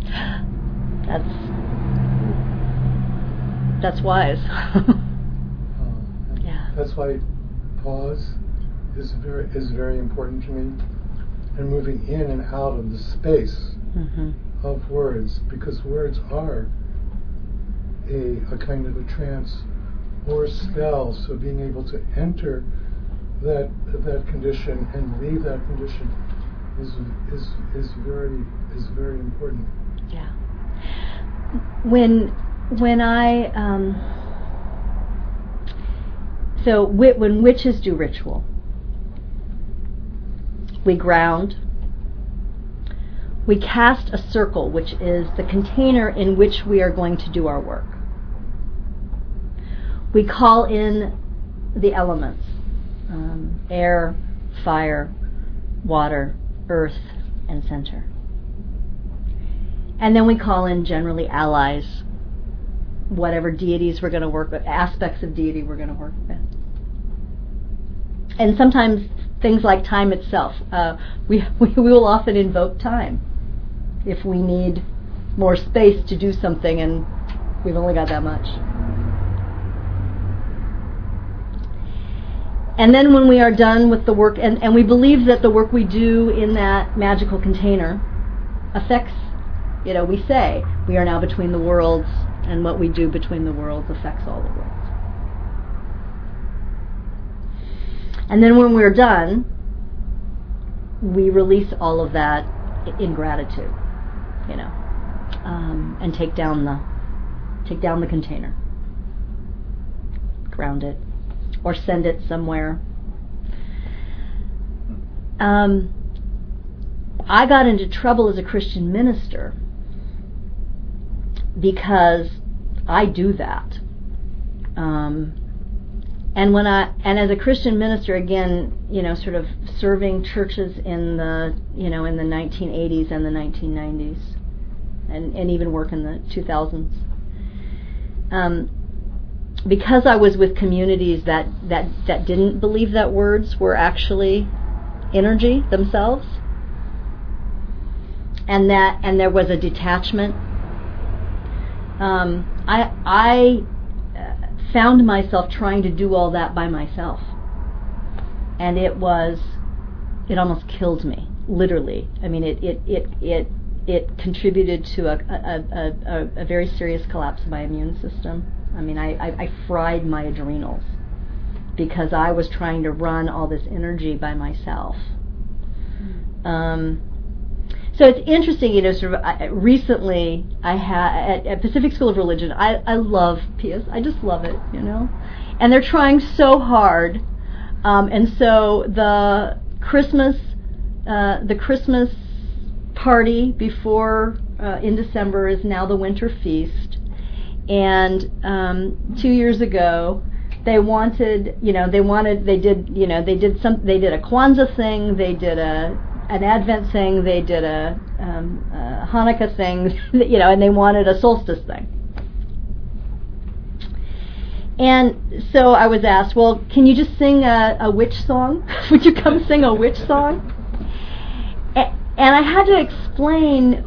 That's wise. That's why pause is very important to me, and moving in and out of the space of words, because words are a kind of a trance or a spell. So being able to enter that condition and leave that condition is very important. Yeah. When witches do ritual, we ground. We cast a circle, which is the container in which we are going to do our work. We call in the elements, air, fire, water, earth, and center. And then we call in generally allies, whatever deities we're going to work with, aspects of deity we're going to work with. And sometimes things like time itself. We will often invoke time if we need more space to do something and we've only got that much. And then when we are done with the work, and we believe that the work we do in that magical container affects, we say we are now between the worlds, and what we do between the worlds affects all the worlds. And then when we're done, we release all of that in gratitude, and take down the container, ground it, or send it somewhere. I got into trouble as a Christian minister because I do that. And as a Christian minister, again, sort of serving churches in the 1980s and the 1990s, and even work in the 2000s. Because I was with communities that didn't believe that words were actually energy themselves, and there was a detachment. I found myself trying to do all that by myself. and it almost killed me, literally. I mean, it contributed to a very serious collapse of my immune system. I mean, I fried my adrenals because I was trying to run all this energy by myself. So it's interesting, recently I had at Pacific School of Religion. I love Pius. I just love it, and they're trying so hard. And so the Christmas party before in December is now the winter feast. And 2 years ago, they did a Kwanzaa thing, they did an Advent thing, they did a Hanukkah thing, and they wanted a solstice thing. And so I was asked, well, can you just sing a witch song? Would you come sing a witch song? And I had to explain,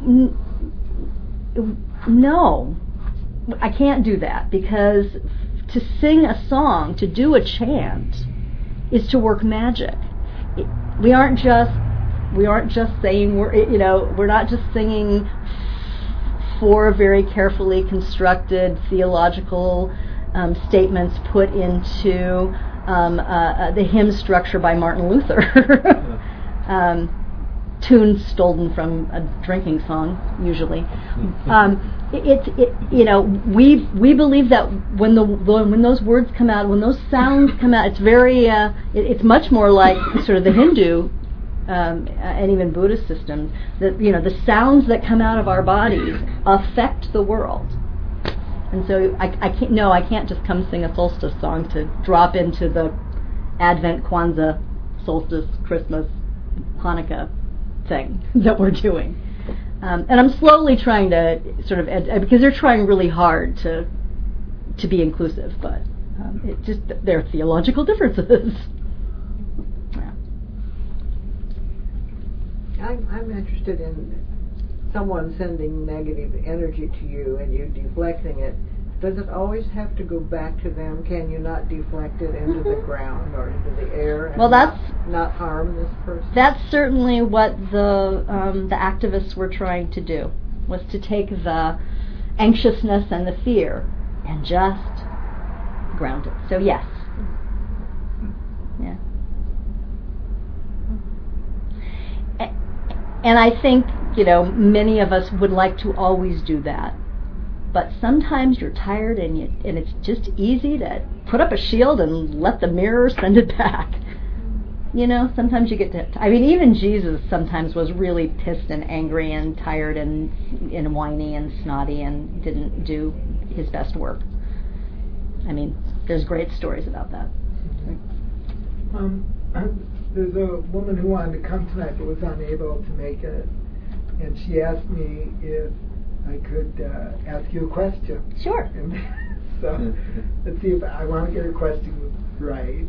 no, I can't do that, because to sing a song, to do a chant, is to work magic. We aren't just saying, we're not just singing four very carefully constructed theological statements put into the hymn structure by Martin Luther. Tunes stolen from a drinking song, usually. We believe that when those words come out, when those sounds come out, it's very it's much more like sort of the Hindu and even Buddhist systems, that the sounds that come out of our bodies affect the world. And so I can't just come sing a solstice song to drop into the Advent, Kwanzaa, solstice, Christmas, Hanukkah thing that we're doing. And I'm slowly trying to sort of because they're trying really hard to be inclusive, but it just, there are theological differences. I'm interested in someone sending negative energy to you and you deflecting it. Does it always have to go back to them? Can you not deflect it into the ground or into the air and not harm this person? That's certainly what the activists were trying to do, was to take the anxiousness and the fear and just ground it. So yes. Yeah. And I think, many of us would like to always do that. But sometimes you're tired and it's just easy to put up a shield and let the mirror send it back. Sometimes you get to... even Jesus sometimes was really pissed and angry and tired and whiny and snotty and didn't do his best work. There's great stories about that. There's a woman who wanted to come tonight but was unable to make it. And she asked me if I could ask you a question. Sure. And so let's see if I want to get her question right.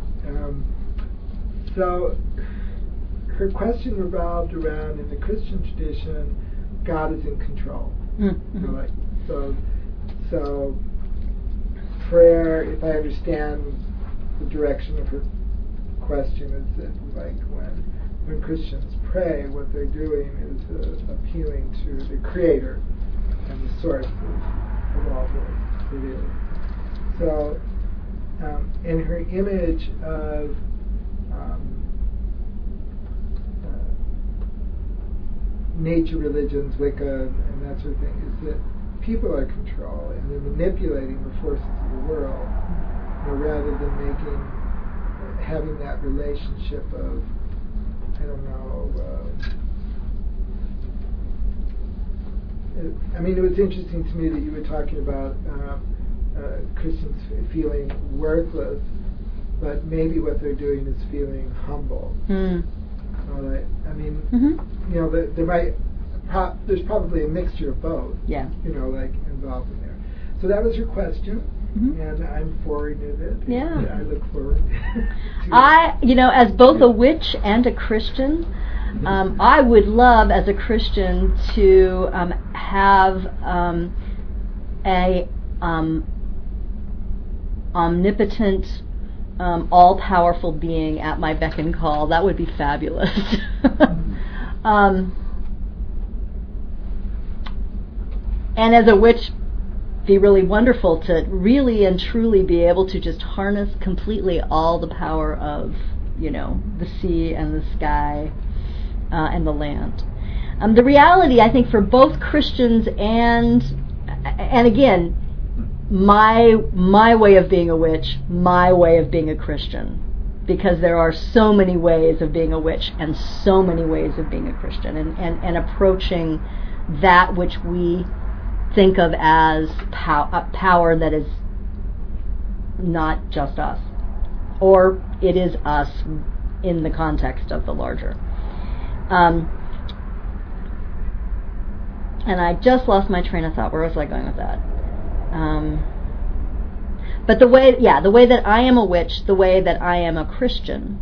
So her question revolved around, in the Christian tradition, God is in control. Mm-hmm. So prayer, if I understand the direction of her question, is that when Christians pray, what they're doing is appealing to the Creator and the source of all that it is. So, in her image of nature religions, Wicca, and that sort of thing, is that people are control and they're manipulating the forces of the world, rather than having that relationship of, it was interesting to me that you were talking about Christians feeling worthless, but maybe what they're doing is feeling humble. There's probably a mixture of both. Yeah. Involved in there. So that was your question. Mm-hmm. And I'm forwarded it. Yeah. I look forward to as both a witch and a Christian, I would love, as a Christian, to have a omnipotent all-powerful being at my beck and call, that would be fabulous. And as a witch, be really wonderful to really and truly be able to just harness completely all the power of, the sea and the sky and the land. The reality, I think, for both Christians and again, my way of being a witch, my way of being a Christian, because there are so many ways of being a witch and so many ways of being a Christian, and approaching that which we think of as power that is not just us, or it is us in the context of the larger. And I just lost my train of thought. Where was I going with that? But the way that I am a witch, the way that I am a Christian,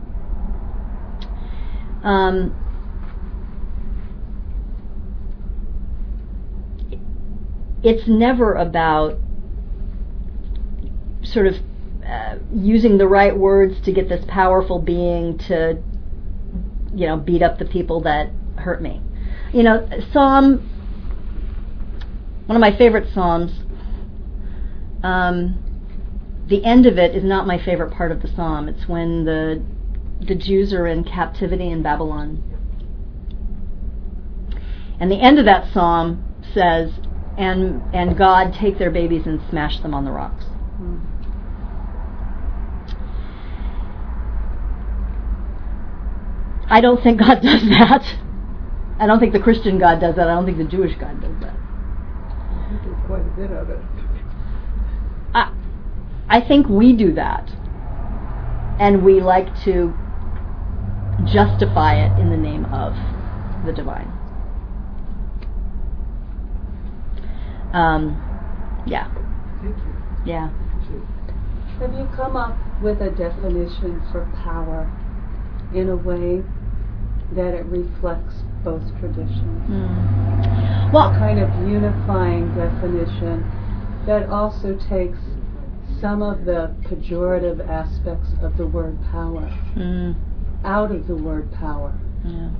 it's never about sort of using the right words to get this powerful being to, beat up the people that hurt me. One of my favorite Psalms, the end of it is not my favorite part of the Psalm. It's when the Jews are in captivity in Babylon. And the end of that Psalm says, and God take their babies and smash them on the rocks. I don't think God does that. I don't think the Christian God does that. I don't think the Jewish God does that. He did quite a bit of it. I think we do that. And we like to justify it in the name of the divine. Yeah. Thank you. Yeah. Have you come up with a definition for power in a way that it reflects both traditions? Well, a kind of unifying definition that also takes some of the pejorative aspects of the word power out of the word power. Yeah.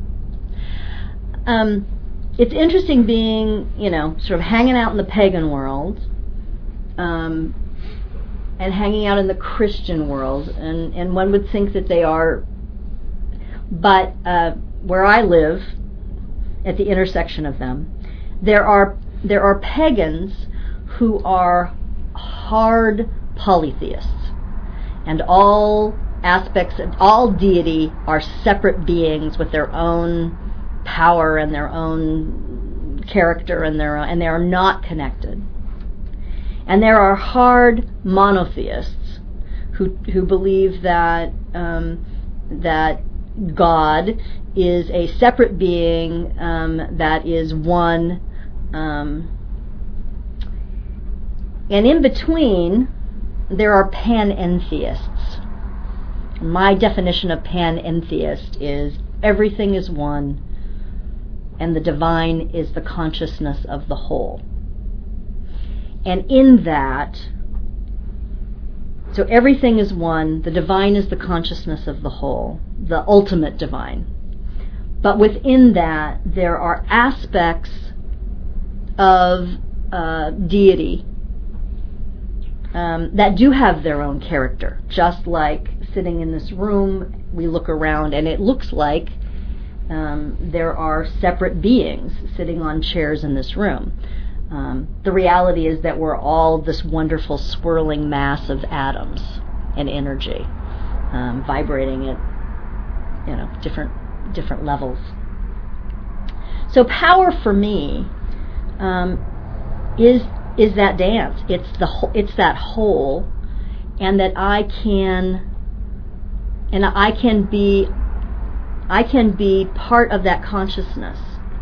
It's interesting being, sort of hanging out in the pagan world, and hanging out in the Christian world, and one would think that they are, but where I live, at the intersection of them, there are pagans who are hard polytheists, and all aspects of all deity are separate beings with their own power and their own character and they are not connected. And there are hard monotheists who believe that that God is a separate being that is one, and in between there are panentheists. My definition of panentheist is everything is one, and the divine is the consciousness of the whole. And in that, so everything is one, the divine is the consciousness of the whole, the ultimate divine. But within that, there are aspects of deity that do have their own character. Just like sitting in this room, we look around and it looks like there are separate beings sitting on chairs in this room. The reality is that we're all this wonderful swirling mass of atoms and energy, vibrating at different levels. So power for me is that dance. It's that whole, and that I can be part of that consciousness.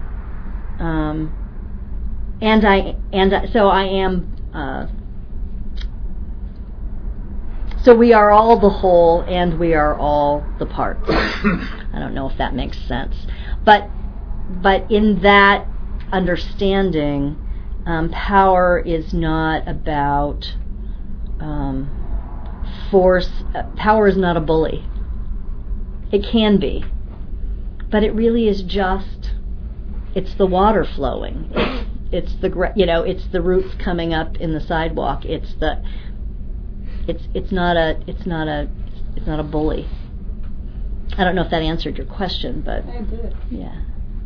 So we are all the whole and we are all the parts. I don't know if that makes sense. But in that understanding, power is not about force. Power is not a bully. It can be, but it really is just. It's the water flowing. It's the it's the roots coming up in the sidewalk. It's not a bully. I don't know if that answered your question, but I did. Yeah.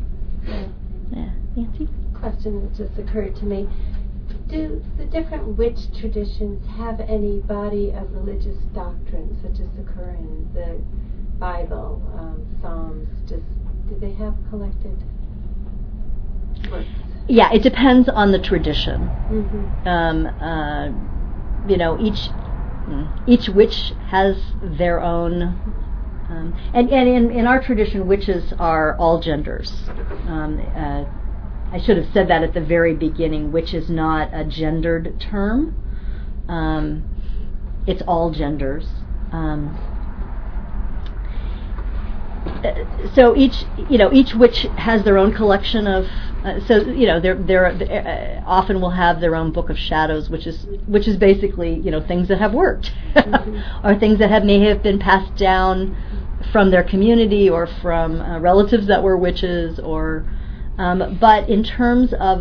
Nancy? Question that just occurred to me. Do the different witch traditions have any body of religious doctrines such as occur in the Bible, Psalms? Do they have collected works? Yeah, it depends on the tradition. Each witch has their own, and in our tradition, witches are all genders. I should have said that at the very beginning. Witch is not a gendered term. It's all genders. So each witch has their own collection of. They often will have their own book of shadows, which is basically things that have worked, or things that may have been passed down from their community or from relatives that were witches, or. But in terms of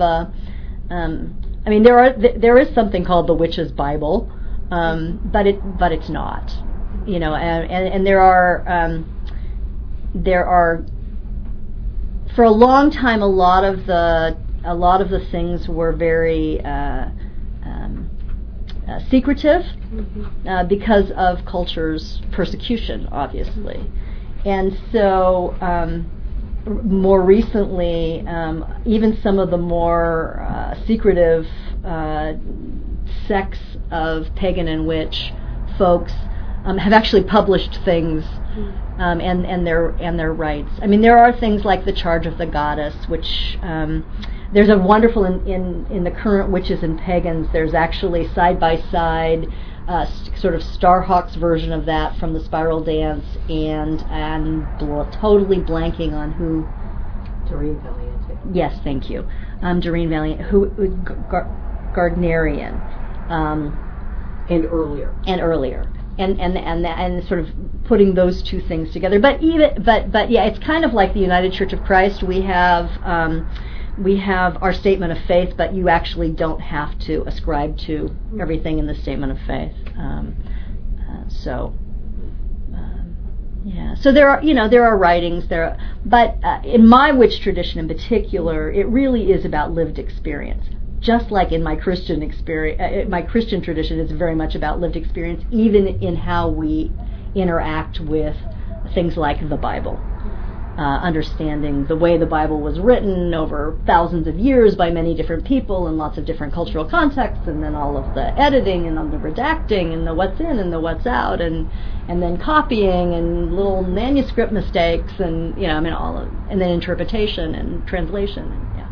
there is something called the Witch's Bible, but it's not, and there are for a long time a lot of the things were very secretive because of culture's persecution, obviously, and so. More recently, even some of the more secretive sects of pagan and witch folks have actually published things and their rites. I mean, there are things like the Charge of the Goddess, which there's a wonderful in the current Witches and Pagans. There's actually side by side. Sort of Starhawk's version of that from the Spiral Dance, and totally blanking on who. Doreen Valiente. Yes, thank you. Doreen Valiente, Gardnerian. And earlier. And sort of putting those two things together. But yeah, it's kind of like the United Church of Christ. We have our statement of faith, but you actually don't have to ascribe to everything in the statement of faith. So there are writings there, but in my witch tradition in particular, it really is about lived experience. Just like in my Christian experience, my Christian tradition is very much about lived experience, even in how we interact with things like the Bible. Understanding the way the Bible was written over thousands of years by many different people in lots of different cultural contexts, and then all of the editing and the redacting and the what's in and the what's out, and then copying and little manuscript mistakes, and and then interpretation and translation.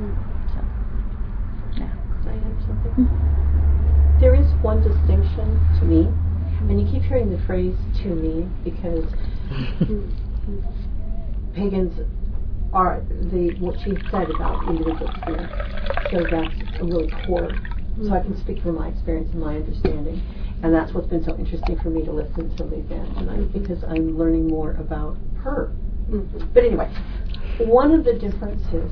Can I add something? There is one distinction to me, and you keep hearing the phrase "to me" because. Pagans are what she said about individual experience. So that's a really core. So I can speak from my experience and my understanding. And that's what's been so interesting for me to listen to Lizanne tonight, because I'm learning more about her. But anyway, one of the differences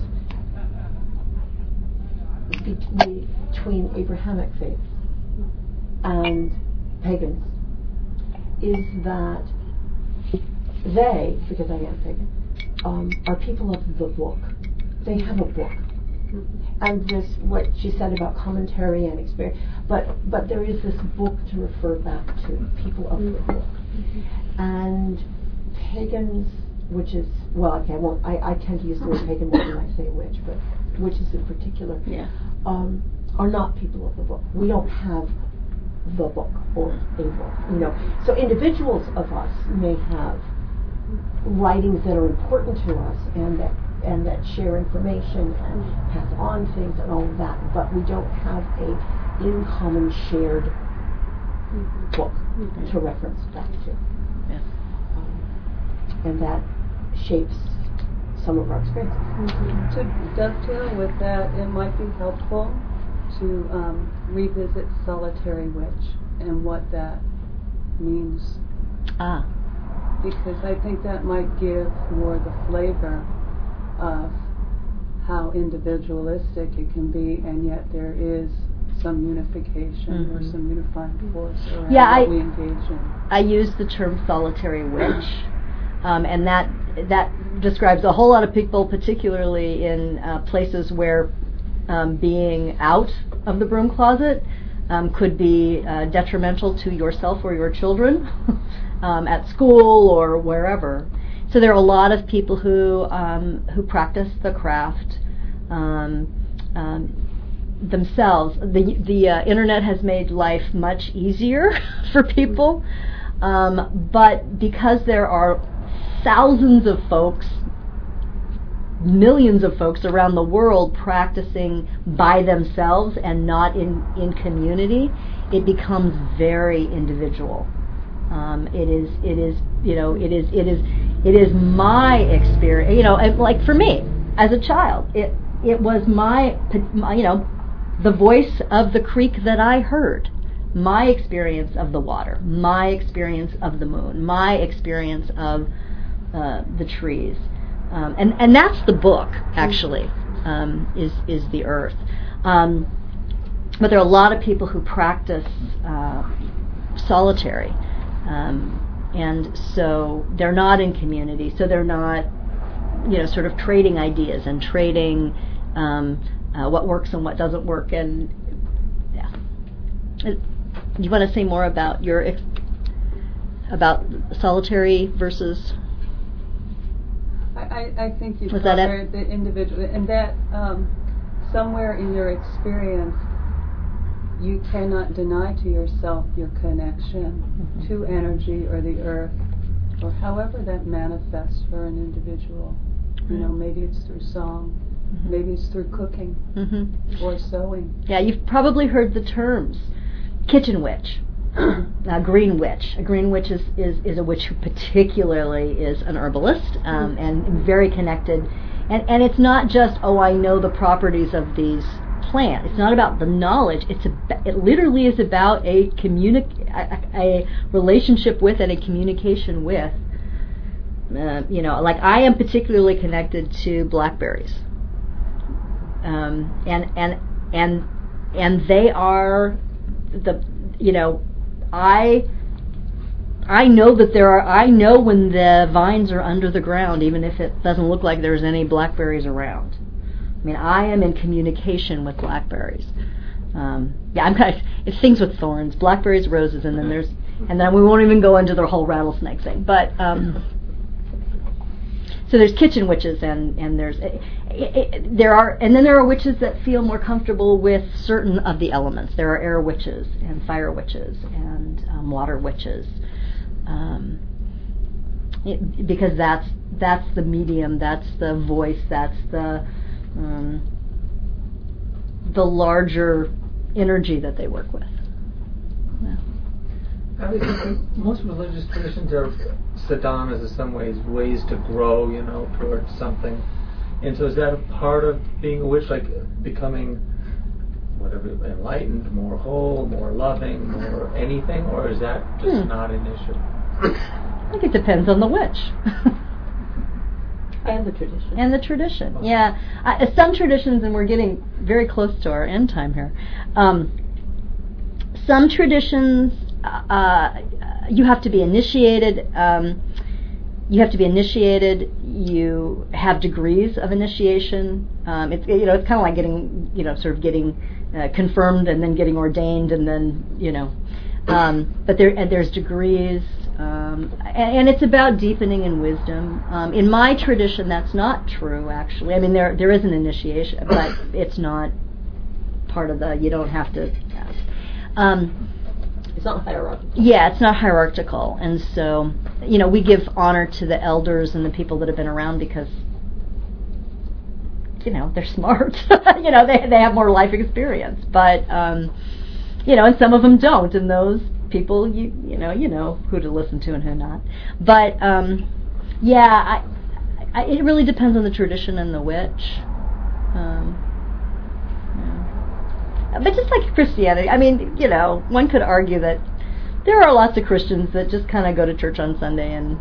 between Abrahamic faith and pagans is that they, because I am pagan, are people of the book. They have a book. And this, what she said about commentary and experience, but there is this book to refer back to, people of the book. And pagans, which is, I tend to use the word pagan more than I say witch, but witches in particular, are not people of the book. We don't have the book or a book, So individuals of us may have writings that are important to us and that share information and pass on things and all of that, but we don't have a in common shared book to reference back to. And that shapes some of our experiences. To dovetail with that, it might be helpful to revisit Solitary Witch and what that means. Ah. Because I think that might give more the flavor of how individualistic it can be, and yet there is some unification or some unifying force around what we engage in. I use the term solitary witch, and that describes a whole lot of people, particularly in places where being out of the broom closet could be detrimental to yourself or your children at school or wherever. So there are a lot of people who practice the craft themselves. The internet has made life much easier for people, but because there are thousands of folks, millions of folks around the world practicing by themselves and not in community, it becomes very individual. It is my experience. Like for me as a child, it was my the voice of the creek that I heard, my experience of the water, my experience of the moon, my experience of the trees, and that's the book actually, is the earth. But there are a lot of people who practice solitary, and so they're not in community, so they're not sort of trading ideas and trading what works and what doesn't work. And you want to say more about about solitary versus? I think you Was that covered the individual, and that somewhere in your experience, you cannot deny to yourself your connection to energy or the earth, or however that manifests for an individual. Maybe it's through song, maybe it's through cooking or sewing. Yeah, you've probably heard the terms kitchen witch, green witch. A green witch is a witch who particularly is an herbalist and very connected. And it's not just, I know the properties of these plants. It's not about the knowledge. It literally is about a relationship with and a communication with. Like I am particularly connected to blackberries, and they are I know that I know when the vines are under the ground, even if it doesn't look like there's any blackberries around. I mean, I am in communication with blackberries. It's things with thorns, blackberries, roses, and then we won't even go into the whole rattlesnake thing. But so there's kitchen witches, and there are witches that feel more comfortable with certain of the elements. There are air witches and fire witches and water witches, because that's the medium, that's the voice, that's the larger energy that they work with. Yeah. Most religious traditions are sadhanas in some ways to grow, towards something. And so is that a part of being a witch, like becoming enlightened, more whole, more loving, more anything, or is that just not an issue? I think it depends on the witch. And the tradition. And the tradition, yeah. Some traditions, and we're getting very close to our end time here, some traditions, you have to be initiated. You have degrees of initiation. It's kind of like getting confirmed and then getting ordained, and then but there's degrees, and it's about deepening in wisdom. In my tradition, that's not true, actually. I mean, there is an initiation, but it's not part of the. You don't have to. It's not hierarchical. Yeah, it's not hierarchical, and so we give honor to the elders and the people that have been around because they're smart. They have more life experience, but and some of them don't, and those people you know who to listen to and who not. But it really depends on the tradition and the witch. But just like Christianity, I mean, one could argue that there are lots of Christians that just kind of go to church on Sunday and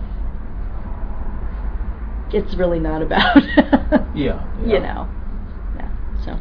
it's really not about, yeah. you know. Yeah, so.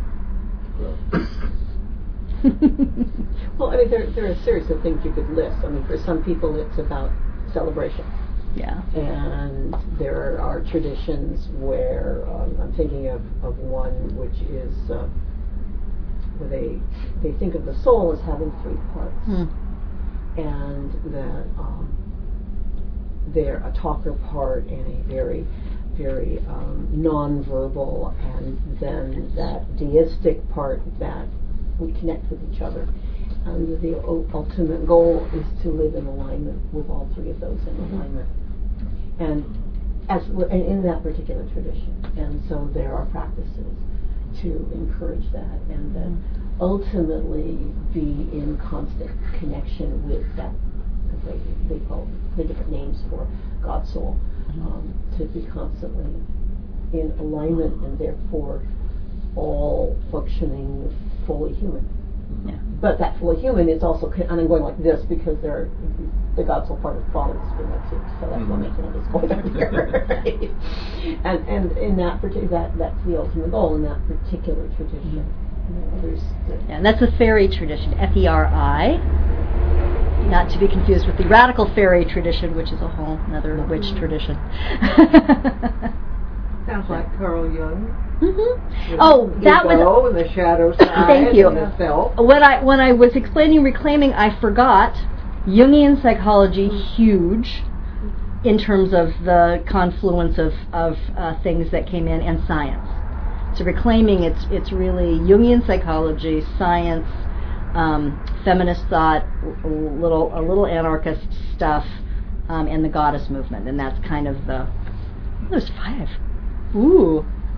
Well, I mean, there are a series of things you could list. I mean, for some people, it's about celebration. Yeah. And there are traditions where I'm thinking of one which is where they think of the soul as having 3 parts, and that they're a talker part and a very, very non-verbal, and then that deistic part that we connect with each other. And the ultimate goal is to live in alignment with all 3 of those in alignment. And in that particular tradition. And so there are practices to encourage that, and then ultimately be in constant connection with that, because they call the different names for God's soul, to be constantly in alignment and therefore all functioning fully human. Yeah. But that fully human is also, and I'm going like this because the God soul part of the Father is being like here, so that's what makes it going on here. Right? And in that particular, that's the ultimate goal in that particular tradition. And that's a fairy tradition, F-E-R-I, not to be confused with the radical fairy tradition, which is a whole another witch tradition. Sounds like Carl Jung. Oh, that was and the shadow side. Thank you. And the self. When I was explaining reclaiming, I forgot Jungian psychology, huge in terms of the confluence of things that came in, and science. So reclaiming, it's really Jungian psychology, science, feminist thought, a little anarchist stuff, and the goddess movement, and that's kind of the. Oh, there's 5. Ooh.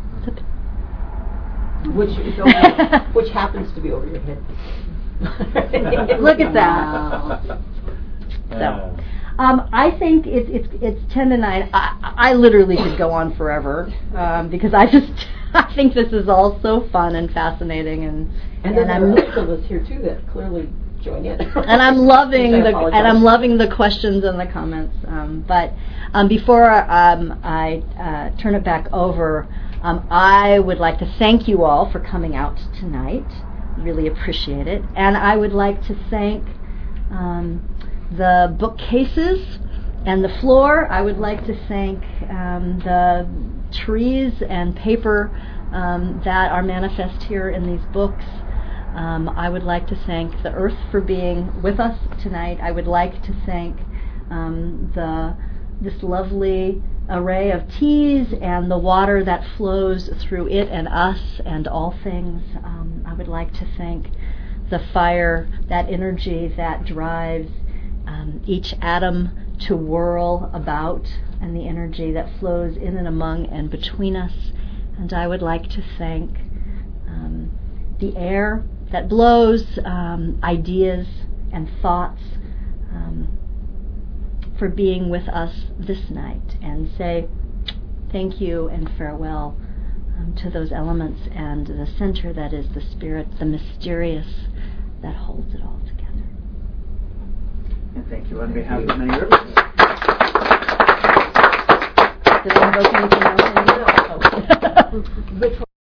Which happens to be over your head. Look at that. So, I think it's 10 to 9. I literally could go on forever because I think this is all so fun and fascinating, and there are most of us here too that clearly join in. And I'm loving the questions and the comments. But before I turn it back over, I would like to thank you all for coming out tonight. Really appreciate it. And I would like to thank the bookcases and the floor. I would like to thank the trees and paper that are manifest here in these books. I would like to thank the earth for being with us tonight. I would like to thank this lovely array of teas and the water that flows through it and us and all things. I would like to thank the fire, that energy that drives each atom to whirl about, and the energy that flows in and among and between us. And I would like to thank the air that blows, ideas and thoughts, for being with us this night, and say thank you and farewell to those elements and the center that is the spirit, the mysterious that holds it all together. And thank you on behalf of Many Rivers. Did I invoke anything else? Which one?